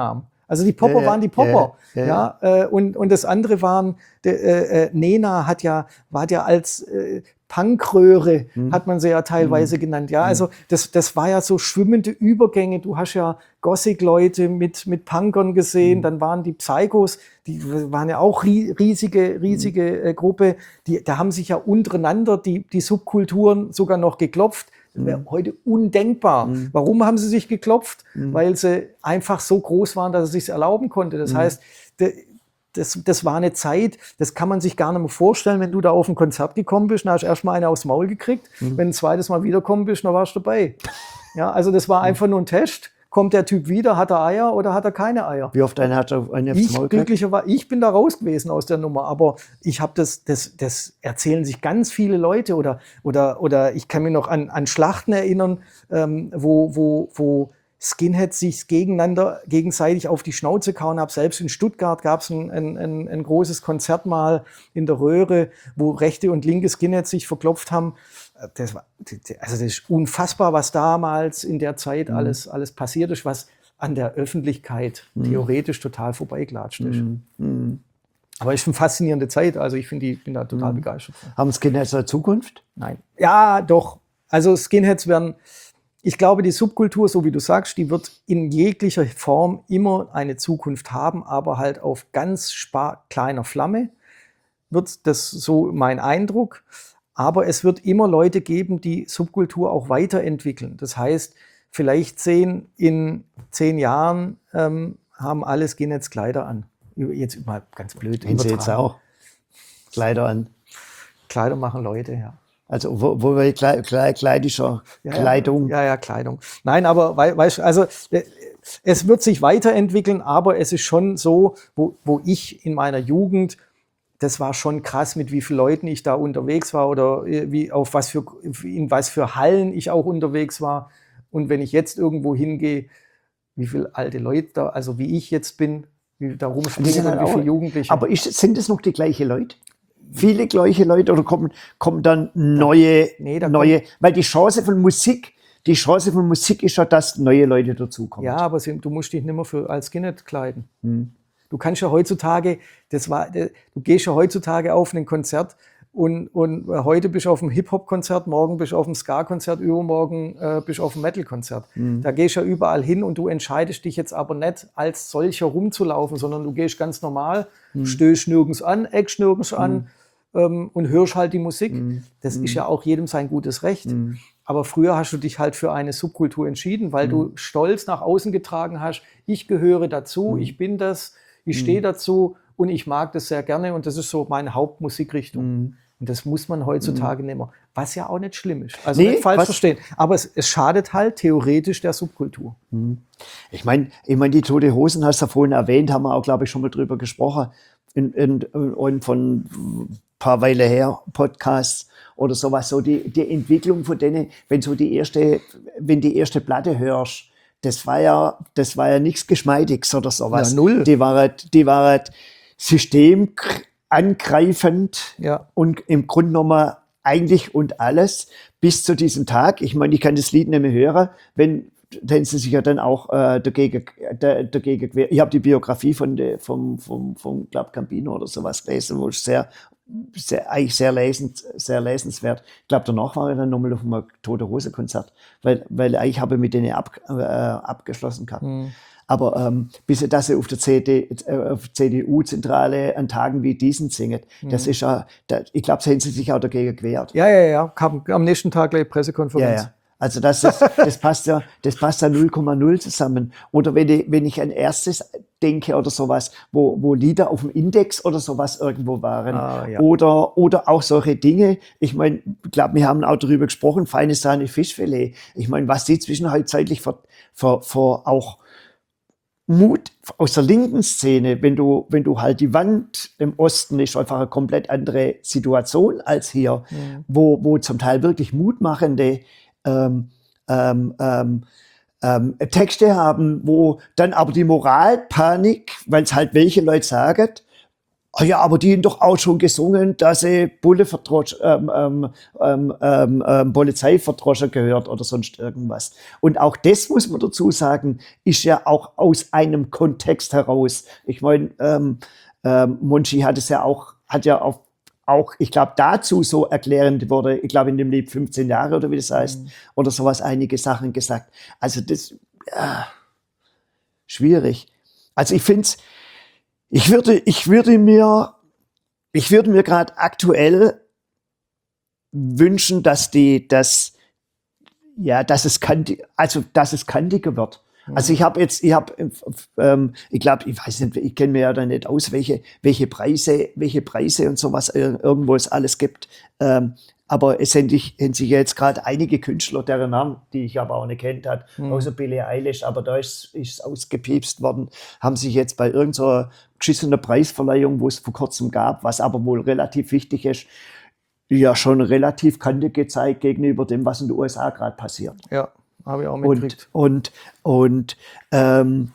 Also die Popper Ja, ja, waren die Popper. ja, Ja, ja, ja. Äh, und, und das andere waren, de, äh, äh, Nena hat ja, war ja als äh, Punkröhre, Hm. hat man sie ja teilweise Hm. genannt. Ja, also das, das war ja so schwimmende Übergänge. Du hast ja Gothic-Leute mit, mit Punkern gesehen, Hm. dann waren die Psychos, die waren ja auch rie- riesige, riesige äh, Gruppe. Die, da haben sich ja untereinander die, die Subkulturen sogar noch geklopft. Das wäre heute undenkbar. Hm. Warum haben sie sich geklopft? Hm. Weil sie einfach so groß waren, dass es sich erlauben konnte. Das Hm. heißt, de, das, das war eine Zeit, das kann man sich gar nicht mehr vorstellen, wenn du da auf ein Konzert gekommen bist, dann hast du erstmal eine aufs Maul gekriegt. Hm. Wenn ein zweites Mal wiederkommen bist, dann warst du dabei. Ja, also das war einfach nur ein Test. Kommt der Typ wieder, hat er Eier oder hat er keine Eier? Wie oft einer hat er eine aufs Ich Maul gekriegt? glücklicherweise, ich bin da raus gewesen aus der Nummer, aber ich habe das, das, das erzählen sich ganz viele Leute oder, oder, oder ich kann mich noch an, an Schlachten erinnern, ähm, wo, wo, wo Skinheads sich gegeneinander gegenseitig auf die Schnauze kauen haben. Selbst in Stuttgart gab es ein, ein, ein, ein großes Konzert mal in der Röhre, wo rechte und linke Skinheads sich verklopft haben. Das war, also das ist unfassbar, was damals in der Zeit Mhm. alles, alles passiert ist, was an der Öffentlichkeit Mhm. theoretisch total vorbeiklatscht ist. Hm. Hm. Aber es ist eine faszinierende Zeit. Also ich finde, ich bin da total Mhm. begeistert. von. Haben Skinheads eine Zukunft? Nein. Ja, doch. Also Skinheads werden, ich glaube, die Subkultur, so wie du sagst, die wird in jeglicher Form immer eine Zukunft haben, aber halt auf ganz spa- kleiner Flamme wird das so mein Eindruck. Aber es wird immer Leute geben, die Subkultur auch weiterentwickeln. Das heißt, vielleicht sehen in zehn Jahren ähm, haben alle Skinheads Kleider an. Jetzt mal ganz blöd. Wenn sie jetzt übertragen. auch Kleider an. Kleider machen Leute, ja. Also wo, wo wir Kle Kle kleidischer Ja, Kleidung. Ja, ja, Kleidung. Nein, aber wei weißt du, also äh, es wird sich weiterentwickeln, aber es ist schon so, wo, wo ich in meiner Jugend, das war schon krass, mit wie vielen Leuten ich da unterwegs war oder äh, wie, auf was für, in was für Hallen ich auch unterwegs war. Und wenn ich jetzt irgendwo hingehe, wie viele alte Leute da, also wie ich jetzt bin, wie da Die rumspringen sind und halt wie auch- viele Jugendliche. Aber ist, sind es noch die gleichen Leute? Viele gleiche Leute oder kommen, kommen dann neue, Nee, da neue, weil die Chance von Musik, die Chance von Musik ist ja, dass neue Leute dazukommen. Ja, aber sie- du musst dich nicht mehr für, als Skinhead kleiden. Hm. Du kannst ja heutzutage, das war, du gehst ja heutzutage auf ein Konzert und, und heute bist du auf einem Hip-Hop-Konzert, morgen bist du auf einem Ska-Konzert, übermorgen äh, bist du auf einem Metal-Konzert. Mhm. Da gehst du ja überall hin und du entscheidest dich jetzt aber nicht als solcher rumzulaufen, sondern du gehst ganz normal, Mhm. stößt nirgends an, eckst nirgends an ähm, und hörst halt die Musik. Mhm. Das ist ja auch jedem sein gutes Recht. Mhm. Aber früher hast du dich halt für eine Subkultur entschieden, weil du stolz nach außen getragen hast, ich gehöre dazu, ich bin das, ich stehe dazu und ich mag das sehr gerne und das ist so meine Hauptmusikrichtung. Mhm. Und das muss man heutzutage nicht mehr, was ja auch nicht schlimm ist. Also Nee, nicht falsch was- verstehen, aber es, es schadet halt theoretisch der Subkultur. Ich meine, ich mein, die Tote Hosen hast du ja vorhin erwähnt, haben wir auch, glaube ich, schon mal drüber gesprochen. In, in, in von ein paar Weile her Podcasts oder sowas. So die, die Entwicklung von denen, wenn so die erste, wenn die erste Platte hörst, das war ja, das war ja nichts Geschmeidiges oder sowas. Ja, null. Die waren, die waren systemangreifend Ja. und im Grunde genommen eigentlich und alles bis zu diesem Tag. Ich meine, ich kann das Lied nicht mehr hören, wenn wenn sie sich ja dann auch äh, dagegen, da, dagegen gewehrt. Ich habe die Biografie von de, vom, vom, vom glaub Campino oder sowas gelesen, wo es sehr, sehr, eigentlich sehr, lesens, sehr lesenswert. Ich glaube, danach war ich dann nochmal auf einem Tote Hose Konzert, weil, weil eigentlich habe ich mit denen ab, äh, abgeschlossen gehabt. Mhm. Aber ähm, bis dass sie auf der C D, äh, auf C D U-Zentrale an Tagen wie diesen singen, das ist ja, da, ich glaube, sie haben sie sich auch dagegen gewehrt. Ja, ja, ja. Kam am nächsten Tag gleich Ja, Pressekonferenz. ja. Also das, ist, das passt ja, das passt ja null Komma null zusammen. Oder wenn ich, wenn ich an erstes denke oder sowas, wo, wo Lieder auf dem Index oder sowas irgendwo waren. Ah, ja. Oder, oder auch solche Dinge. Ich meine, ich glaube, wir haben auch darüber gesprochen, feine Sahne Fischfilet. Ich meine, was die zwischenzeitlich vor, vor, vor auch Mut aus der linken Szene, wenn du, wenn du halt die Wand im Osten ist einfach eine komplett andere Situation als hier, Mhm. wo, wo zum Teil wirklich mutmachende ähm, ähm, ähm, ähm, Texte haben, wo dann aber die Moralpanik, weil es halt welche Leute sagen, Ah ja, aber die haben doch auch schon gesungen, dass sie Bulle verdrosch, ähm, ähm, ähm, ähm, ähm, Polizeiverdroscher gehört oder sonst irgendwas. Und auch das muss man dazu sagen, ist ja auch aus einem Kontext heraus. Ich meine, ähm, ähm, Monchi hat es ja auch, hat ja auch, auch ich glaube, dazu so erklärend wurde, ich glaube in dem Lied fünfzehn Jahre oder wie das heißt, mhm. oder sowas, einige Sachen gesagt. Also das, ja, schwierig. Also ich finde es, Ich würde, ich würde mir, ich würde mir gerade aktuell wünschen, dass die, dass, ja, dass es kantig, also dass es kantiger wird. Mhm. Also ich habe jetzt, ich habe, ähm, ich glaube, ich weiß nicht, ich kenne mir ja da nicht aus, welche, welche Preise, welche Preise und sowas irgendwo es alles gibt. Ähm, aber es sind sich jetzt gerade einige Künstler, deren Namen, die ich aber auch nicht kennt hat, mhm. außer Billie Eilish, aber da ist es ausgepiepst worden, haben sich jetzt bei irgendeiner geschissene Preisverleihung, wo es vor kurzem gab, was aber wohl relativ wichtig ist, ja schon relativ Kante gezeigt gegenüber dem, was in den U S A gerade passiert. Ja, habe ich auch mitgekriegt. Und, und, und ähm,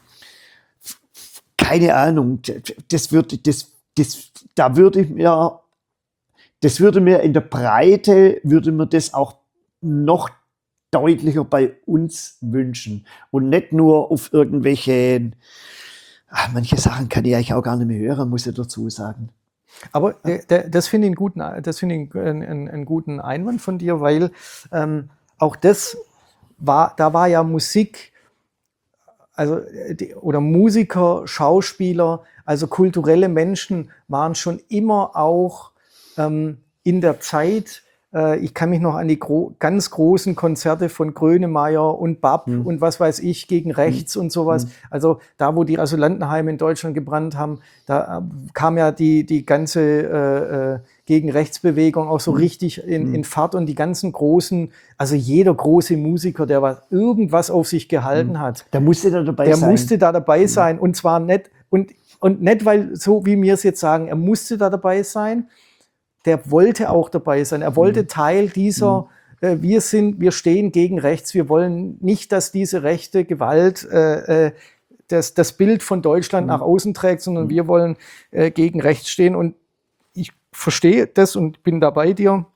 keine Ahnung, das würde, das, das, da würde ich mir, das würde mir in der Breite, würde mir das auch noch deutlicher bei uns wünschen und nicht nur auf irgendwelche. Ach, manche Sachen kann ich eigentlich auch gar nicht mehr hören, muss ich dazu sagen. Aber ja. der, das finde ich, einen guten, das find ich einen, einen, einen guten Einwand von dir, weil ähm, auch das war, da war ja Musik, also die, oder Musiker, Schauspieler, also kulturelle Menschen waren schon immer auch ähm, in der Zeit. Ich kann mich noch an die gro- ganz großen Konzerte von Grönemeyer und Bab hm. und was weiß ich, gegen rechts hm. und sowas. Hm. Also da, wo die Asylantenheime in Deutschland gebrannt haben, da äh, kam ja die, die ganze äh, äh, Gegen-Rechts-Bewegung auch so hm. richtig in, hm. in Fahrt. Und die ganzen großen, also jeder große Musiker, der was, irgendwas auf sich gehalten hm. hat, der musste da dabei der sein. musste da dabei hm. sein. Und zwar nicht, und, und nicht, weil, so wie wir es jetzt sagen, er musste da dabei sein, der wollte auch dabei sein. Er wollte mhm. Teil dieser, mhm. äh, wir sind, wir stehen gegen rechts. Wir wollen nicht, dass diese rechte Gewalt äh, äh, das, das Bild von Deutschland mhm. nach außen trägt, sondern mhm. wir wollen äh, gegen rechts stehen. Und ich verstehe das und bin da bei dir.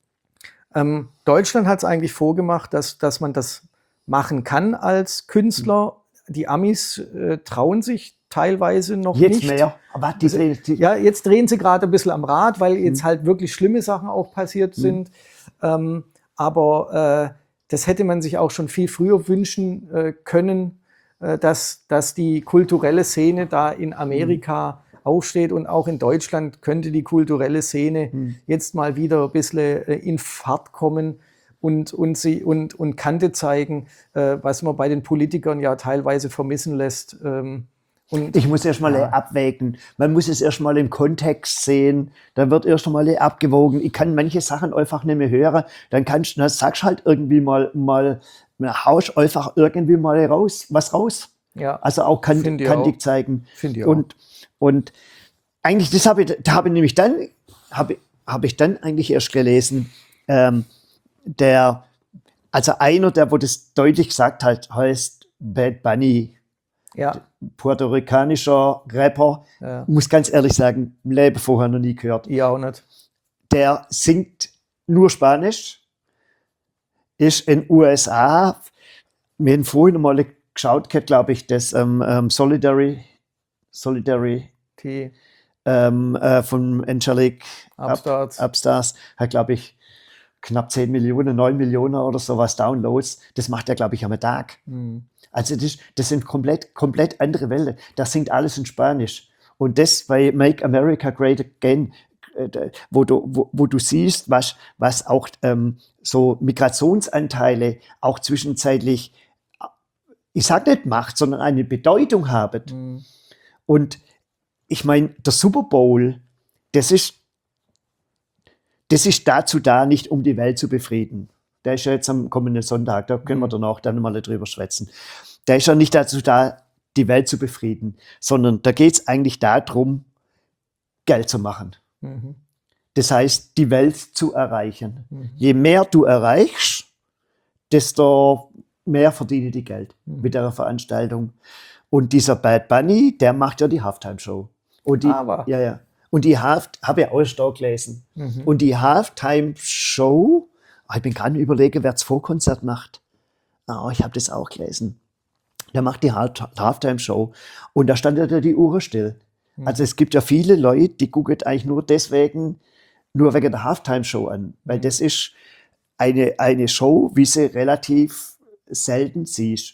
Ähm, Deutschland hat es eigentlich vorgemacht, dass, dass man das machen kann als Künstler. Mhm. Die Amis äh, trauen sich teilweise noch jetzt nicht. Jetzt mehr. Aber die also, drehen, die ja, jetzt drehen sie gerade ein bisschen am Rad, weil jetzt hm. halt wirklich schlimme Sachen auch passiert hm. sind. Ähm, aber äh, das hätte man sich auch schon viel früher wünschen äh, können, äh, dass, dass die kulturelle Szene da in Amerika hm. aufsteht. Und auch in Deutschland könnte die kulturelle Szene hm. jetzt mal wieder ein bisschen äh, in Fahrt kommen. Und, und, sie, und, und Kante zeigen, äh, was man bei den Politikern ja teilweise vermissen lässt. Ähm, und, ich muss erst mal ja. abwägen. Man muss es erst mal im Kontext sehen. Dann wird erst mal abgewogen. Ich kann manche Sachen einfach nicht mehr hören. Dann kannst du, sagst halt irgendwie mal, mal, haust einfach irgendwie mal raus, was raus. Ja. Also auch kant, kantig auch. zeigen. Finde ich und, auch. Und eigentlich, das habe ich, da habe ich nämlich dann, habe habe ich dann eigentlich erst gelesen, ähm, der, also einer, der, wo das deutlich gesagt hat, heißt Bad Bunny. Ja. Puerto-ricanischer Rapper, ja. muss ganz ehrlich sagen, im Leben vorher noch nie gehört. Ja, auch nicht. Der singt nur Spanisch, ist in den U S A, wir haben vorhin mal geschaut, glaube ich, das ähm, ähm, Solidary, Solidary ähm, äh, von Angelique Upstarts, Up, Upstars, hat, glaube ich, knapp zehn Millionen, neun Millionen oder sowas Downloads. Das macht er, glaube ich, am Tag. Mhm. Also das, das sind komplett, komplett andere Welten. Das singt alles in Spanisch. Und das bei Make America Great Again, äh, wo, du, wo, wo du siehst, was, was auch ähm, so Migrationsanteile auch zwischenzeitlich, ich sag nicht Macht, sondern eine Bedeutung haben. Mhm. Und ich meine, der Super Bowl, das ist, das ist dazu da, nicht um die Welt zu befrieden. Der ist ja jetzt am kommenden Sonntag, da können wir danach dann mal drüber schwätzen. Der ist ja nicht dazu da, die Welt zu befrieden, sondern da geht es eigentlich darum, Geld zu machen. Mhm. Das heißt, die Welt zu erreichen. Mhm. Je mehr du erreichst, desto mehr verdiene die Geld mhm. mit der Veranstaltung. Und dieser Bad Bunny, der macht ja die Halftime-Show. Und die, Aber. Ja, ja. Und die Half, habe ich auch stark gelesen. Mhm. Und die Halftime-Show, oh, ich bin gerade überlegen, wer das Vorkonzert macht. Oh, ich habe das auch gelesen. Der macht die Halftime-Show. Und da stand ja die Uhr still. Mhm. Also es gibt ja viele Leute, die gucken eigentlich nur deswegen, nur wegen der Halftime-Show an. Weil mhm. das ist eine, eine Show, wie sie relativ selten siehst.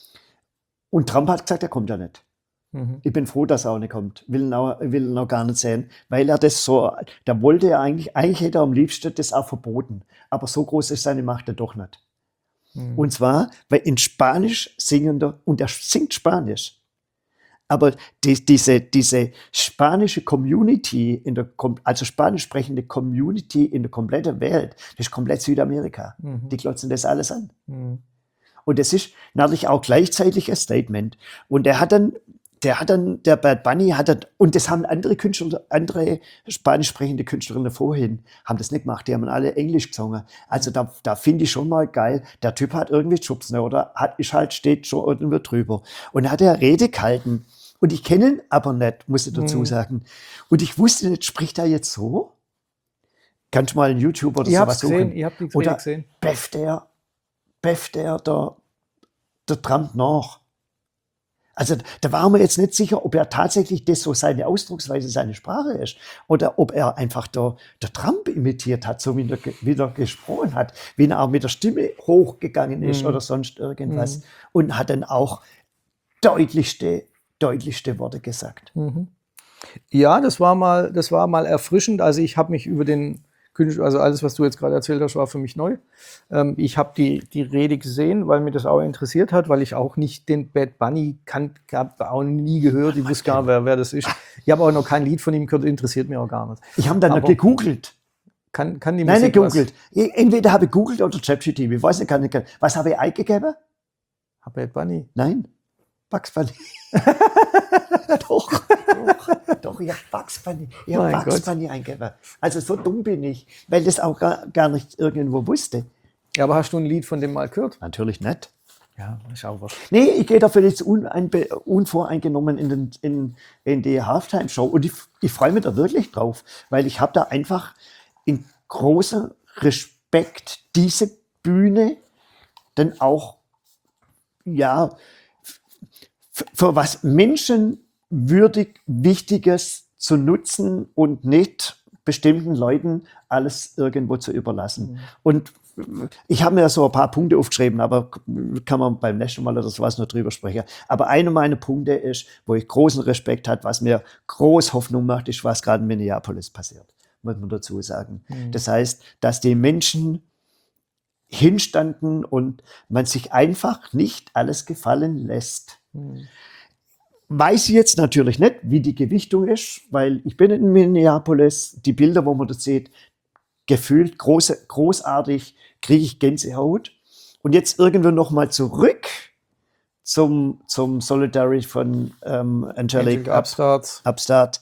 Und Trump hat gesagt, er kommt ja nicht. Mhm. Ich bin froh, dass er auch nicht kommt. Will ihn auch, will ihn auch gar nicht sehen. Weil er das so, da wollte er eigentlich, eigentlich hätte er am liebsten das auch verboten. Aber so groß ist seine Macht ja doch nicht. Mhm. Und zwar, weil in Spanisch singender, und er singt Spanisch. Aber die, diese, diese spanische Community, in der, also spanisch sprechende Community in der kompletten Welt, das ist komplett Südamerika. Mhm. Die klotzen das alles an. Mhm. Und das ist natürlich auch gleichzeitig ein Statement. Und der hat dann, der hat dann, der Bad Bunny hat dann, und das haben andere Künstler, andere spanisch sprechende Künstlerinnen vorhin, haben das nicht gemacht, die haben alle Englisch gesungen. Also da, da finde ich schon mal geil, der Typ hat irgendwie Schubsen oder hat, ist halt, steht schon irgendwie drüber. Und da hat er Rede gehalten. Und ich kenne ihn aber nicht, muss ich dazu sagen. Und ich wusste nicht, spricht er jetzt so? Kannst du mal einen YouTuber oder ich sowas gesehen, suchen? Ich habe die oder gesehen. Befft er, befft er der, der Trump nach? Also da waren wir jetzt nicht sicher, ob er tatsächlich das so seine Ausdrucksweise, seine Sprache ist oder ob er einfach der, der Trump imitiert hat, so wie er, wie er gesprochen hat, wie er auch mit der Stimme hochgegangen ist mhm. oder sonst irgendwas mhm. und hat dann auch deutlichste, deutlichste Worte gesagt. Mhm. Ja, das war mal, das war mal erfrischend. Also ich habe mich über den Also alles, was du jetzt gerade erzählt hast, war für mich neu. Ähm, ich habe die, die Rede gesehen, weil mir das auch interessiert hat, weil ich auch nicht den Bad Bunny kannte, habe auch nie gehört. Ich wusste gar nicht, wer, wer das ist. Ich habe auch noch kein Lied von ihm gehört, interessiert mich auch gar nicht. Ich habe dann noch gegoogelt. Kann, kann die Nein, Musik nicht gegoogelt. Entweder habe ich gegoogelt oder ChatGPT. Ich weiß nicht, kann ich, was habe ich eingegeben? Bad Bunny? Nein, Bugs Bunny. doch, doch, doch, ich habe Bugs Bunny, ich habe Bugs Bunny eingegeben. Also so dumm bin ich, weil das auch gar, gar nicht irgendwo wusste. Ja, aber hast du ein Lied von dem mal gehört? Natürlich nicht. Ja, ich auch was. Nee, ich gehe dafür jetzt uneinbe- unvoreingenommen in, den, in, in die Halftime-Show und ich, ich freue mich da wirklich drauf, weil ich habe da einfach in großer Respekt diese Bühne dann auch, ja, für was menschenwürdig Wichtiges zu nutzen und nicht bestimmten Leuten alles irgendwo zu überlassen. Mhm. Und ich habe mir so ein paar Punkte aufgeschrieben, aber kann man beim nächsten Mal oder sowas noch drüber sprechen. Aber einer meiner Punkte ist, wo ich großen Respekt habe, was mir groß Hoffnung macht, ist, was gerade in Minneapolis passiert, muss man dazu sagen. Mhm. Das heißt, dass die Menschen hinstanden und man sich einfach nicht alles gefallen lässt. Hm. Weiß ich jetzt natürlich nicht, wie die Gewichtung ist, weil ich bin in Minneapolis, die Bilder, wo man das sieht, gefühlt große, großartig, kriege ich Gänsehaut. Und jetzt irgendwo nochmal zurück zum, zum Solidarity von ähm, Angelic Upstart. Upstart.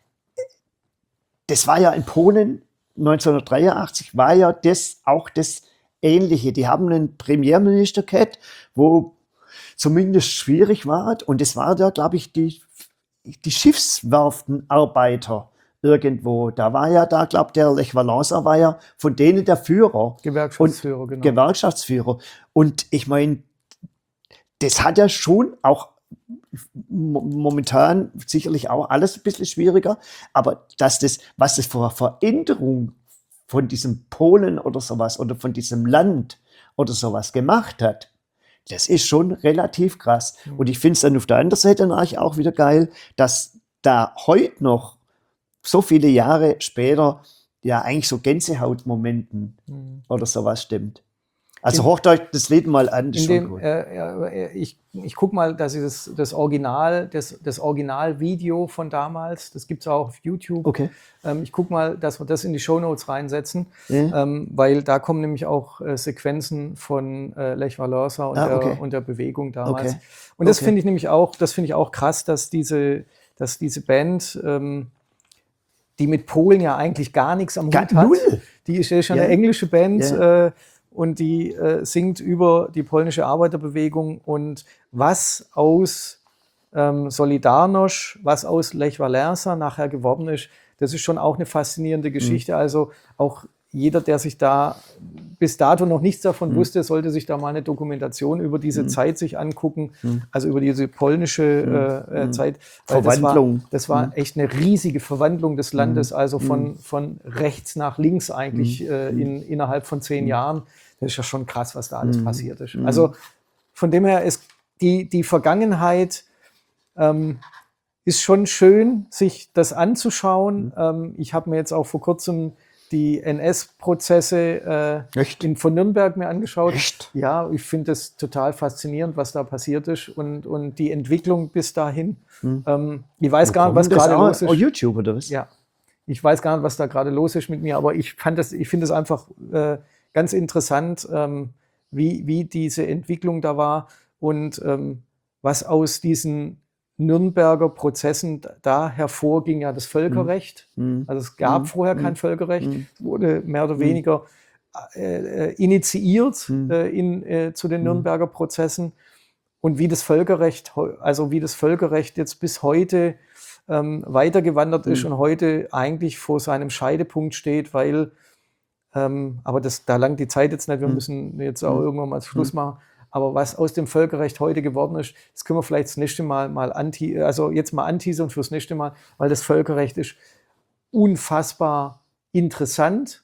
Das war ja in Polen neunzehnhundertdreiundachtzig, war ja das auch das Ähnliche. Die haben einen Premierminister gehabt, wo zumindest schwierig war. Und es war da, glaube ich, die, die Schiffswerftenarbeiter irgendwo. Da war ja da, glaube ich, der Lech Walesa war ja von denen der Führer. Gewerkschaftsführer, und, genau. Gewerkschaftsführer. Und ich meine, das hat ja schon auch momentan sicherlich auch alles ein bisschen schwieriger. Aber dass das, was das für eine Veränderung von diesem Polen oder sowas oder von diesem Land oder sowas gemacht hat, das ist schon relativ krass. Mhm. Und ich finde es dann auf der anderen Seite natürlich auch wieder geil, dass da heute noch, so viele Jahre später, ja eigentlich so Gänsehautmomenten mhm. oder sowas stimmt. Also hört euch das Lied mal an, das ist schon dem, gut. Äh, ich ich gucke mal, dass ich das, das Original, das, das Originalvideo von damals, das gibt es auch auf YouTube. Okay. Ähm, ich gucke mal, dass wir das in die Shownotes reinsetzen, ja. ähm, weil da kommen nämlich auch äh, Sequenzen von äh, Lech Walesa und, ah, okay. der, und der Bewegung damals. Okay. Und das okay. finde ich nämlich auch, das finde ich auch krass, dass diese, dass diese Band, ähm, die mit Polen ja eigentlich gar nichts am Hut hat, null. Die ist ja schon ja. eine englische Band, ja. äh, und die äh, singt über die polnische Arbeiterbewegung und was aus ähm, Solidarność, was aus Lech Walesa nachher geworden ist, das ist schon auch eine faszinierende Geschichte. Mhm. Also auch jeder, der sich da bis dato noch nichts davon mhm. wusste, sollte sich da mal eine Dokumentation über diese mhm. Zeit sich angucken, mhm. also über diese polnische äh, äh, Zeit. Verwandlung. Das war, das war echt eine riesige Verwandlung des Landes, mhm. also von, von rechts nach links eigentlich mhm. äh, in, innerhalb von zehn mhm. Jahren. Das ist ja schon krass, was da alles mhm. passiert ist. Also von dem her ist die, die Vergangenheit ähm, ist schon schön, sich das anzuschauen. Mhm. Ähm, ich habe mir jetzt auch vor kurzem die N S-Prozesse äh, in, von Nürnberg mir angeschaut. Echt? Ja, ich finde das total faszinierend, was da passiert ist und, und die Entwicklung bis dahin. Hm. Ähm, ich weiß Wo gar nicht, was gerade los ist. Oh, YouTube oder was? Ja, ich weiß gar nicht, was da gerade los ist mit mir, aber ich fand das, ich finde es einfach äh, ganz interessant, ähm, wie, wie diese Entwicklung da war und ähm, was aus diesen Nürnberger Prozessen da hervorging ja das Völkerrecht. Mhm. Also es gab mhm. vorher kein mhm. Völkerrecht, es wurde mehr oder weniger äh, initiiert mhm. äh, in, äh, zu den Nürnberger Prozessen und wie das Völkerrecht, also wie das Völkerrecht jetzt bis heute ähm, weitergewandert mhm. ist und heute eigentlich vor seinem Scheidepunkt steht, weil, ähm, aber das, da langt die Zeit jetzt nicht, wir mhm. müssen jetzt auch mhm. irgendwann mal Schluss mhm. machen. Aber was aus dem Völkerrecht heute geworden ist, das können wir vielleicht das nächste Mal mal anti, also jetzt mal anteasern fürs nächste Mal, weil das Völkerrecht ist unfassbar interessant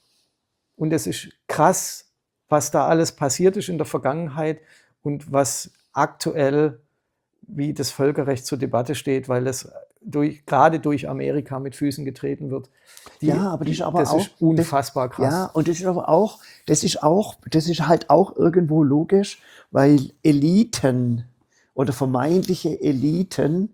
und es ist krass, was da alles passiert ist in der Vergangenheit und was aktuell, wie das Völkerrecht zur Debatte steht, weil das durch, gerade durch Amerika mit Füßen getreten wird. Die, ja, aber das ist aber das auch ist unfassbar das, krass. Ja, und das ist aber auch, das ist auch, das ist halt auch irgendwo logisch, weil Eliten oder vermeintliche Eliten,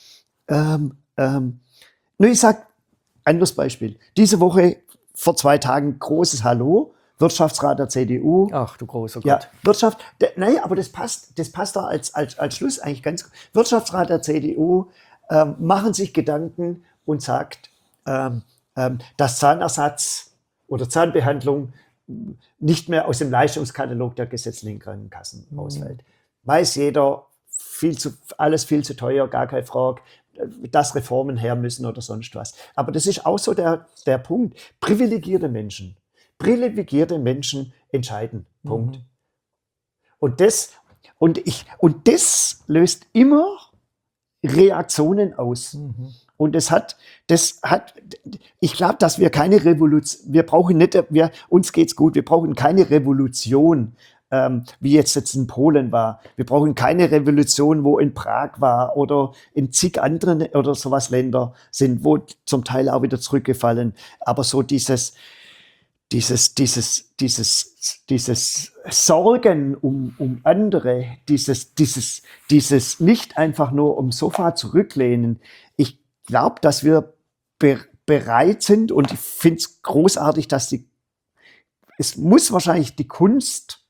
ähm, ähm, nur ich sag, anderes Beispiel. Diese Woche, vor zwei Tagen, großes Hallo, Wirtschaftsrat der C D U. Ach du großer Gott. Ja, Wirtschaft, der, nein, aber das passt, das passt da als, als, als Schluss eigentlich ganz gut. Wirtschaftsrat der C D U ähm, machen sich Gedanken und sagt, ähm, ähm, dass Zahnersatz oder Zahnbehandlung nicht mehr aus dem Leistungskatalog der gesetzlichen Krankenkassen mhm. ausfällt. Weiß jeder, viel zu, alles viel zu teuer, gar keine Frage, dass Reformen her müssen oder sonst was. Aber das ist auch so der, der Punkt. Privilegierte Menschen, privilegierte Menschen entscheiden. Punkt. Mhm. Und das, und ich, und das löst immer Reaktionen aus. Mhm. Und das hat, das hat, ich glaube, dass wir keine Revolution, wir brauchen nicht, wir, uns geht's gut, wir brauchen keine Revolution, ähm, wie jetzt jetzt in Polen war. Wir brauchen keine Revolution, wo in Prag war oder in zig anderen oder sowas Länder sind, wo zum Teil auch wieder zurückgefallen. Aber so dieses, dieses, dieses, dieses, dieses Sorgen um, um andere, dieses, dieses, dieses nicht einfach nur um Sofa zurücklehnen. Ich glaube, dass wir be- bereit sind und ich finde es großartig, dass die, es muss wahrscheinlich die Kunst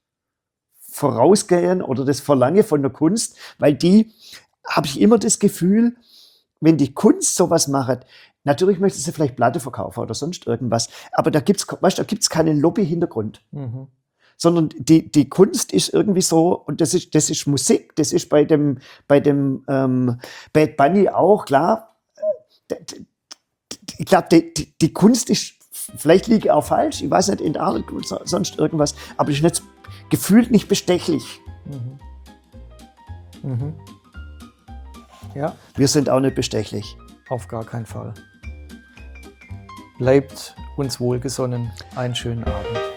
vorausgehen oder das Verlangen von der Kunst, weil die, habe ich immer das Gefühl, wenn die Kunst sowas macht, natürlich möchte sie vielleicht Platte verkaufen oder sonst irgendwas, aber da gibt's, weißt, da gibt's keinen Lobby-Hintergrund. Mhm. Sondern die, die Kunst ist irgendwie so, und das ist, das ist Musik, das ist bei dem, bei dem ähm, Bad Bunny auch, klar. Ich glaube, die, die, die Kunst ist, vielleicht liege ich auch falsch, ich weiß nicht, in Art oder sonst irgendwas, aber ist nicht, gefühlt nicht bestechlich. Mhm. Mhm. Ja. Wir sind auch nicht bestechlich. Auf gar keinen Fall. Bleibt uns wohlgesonnen. Einen schönen Abend.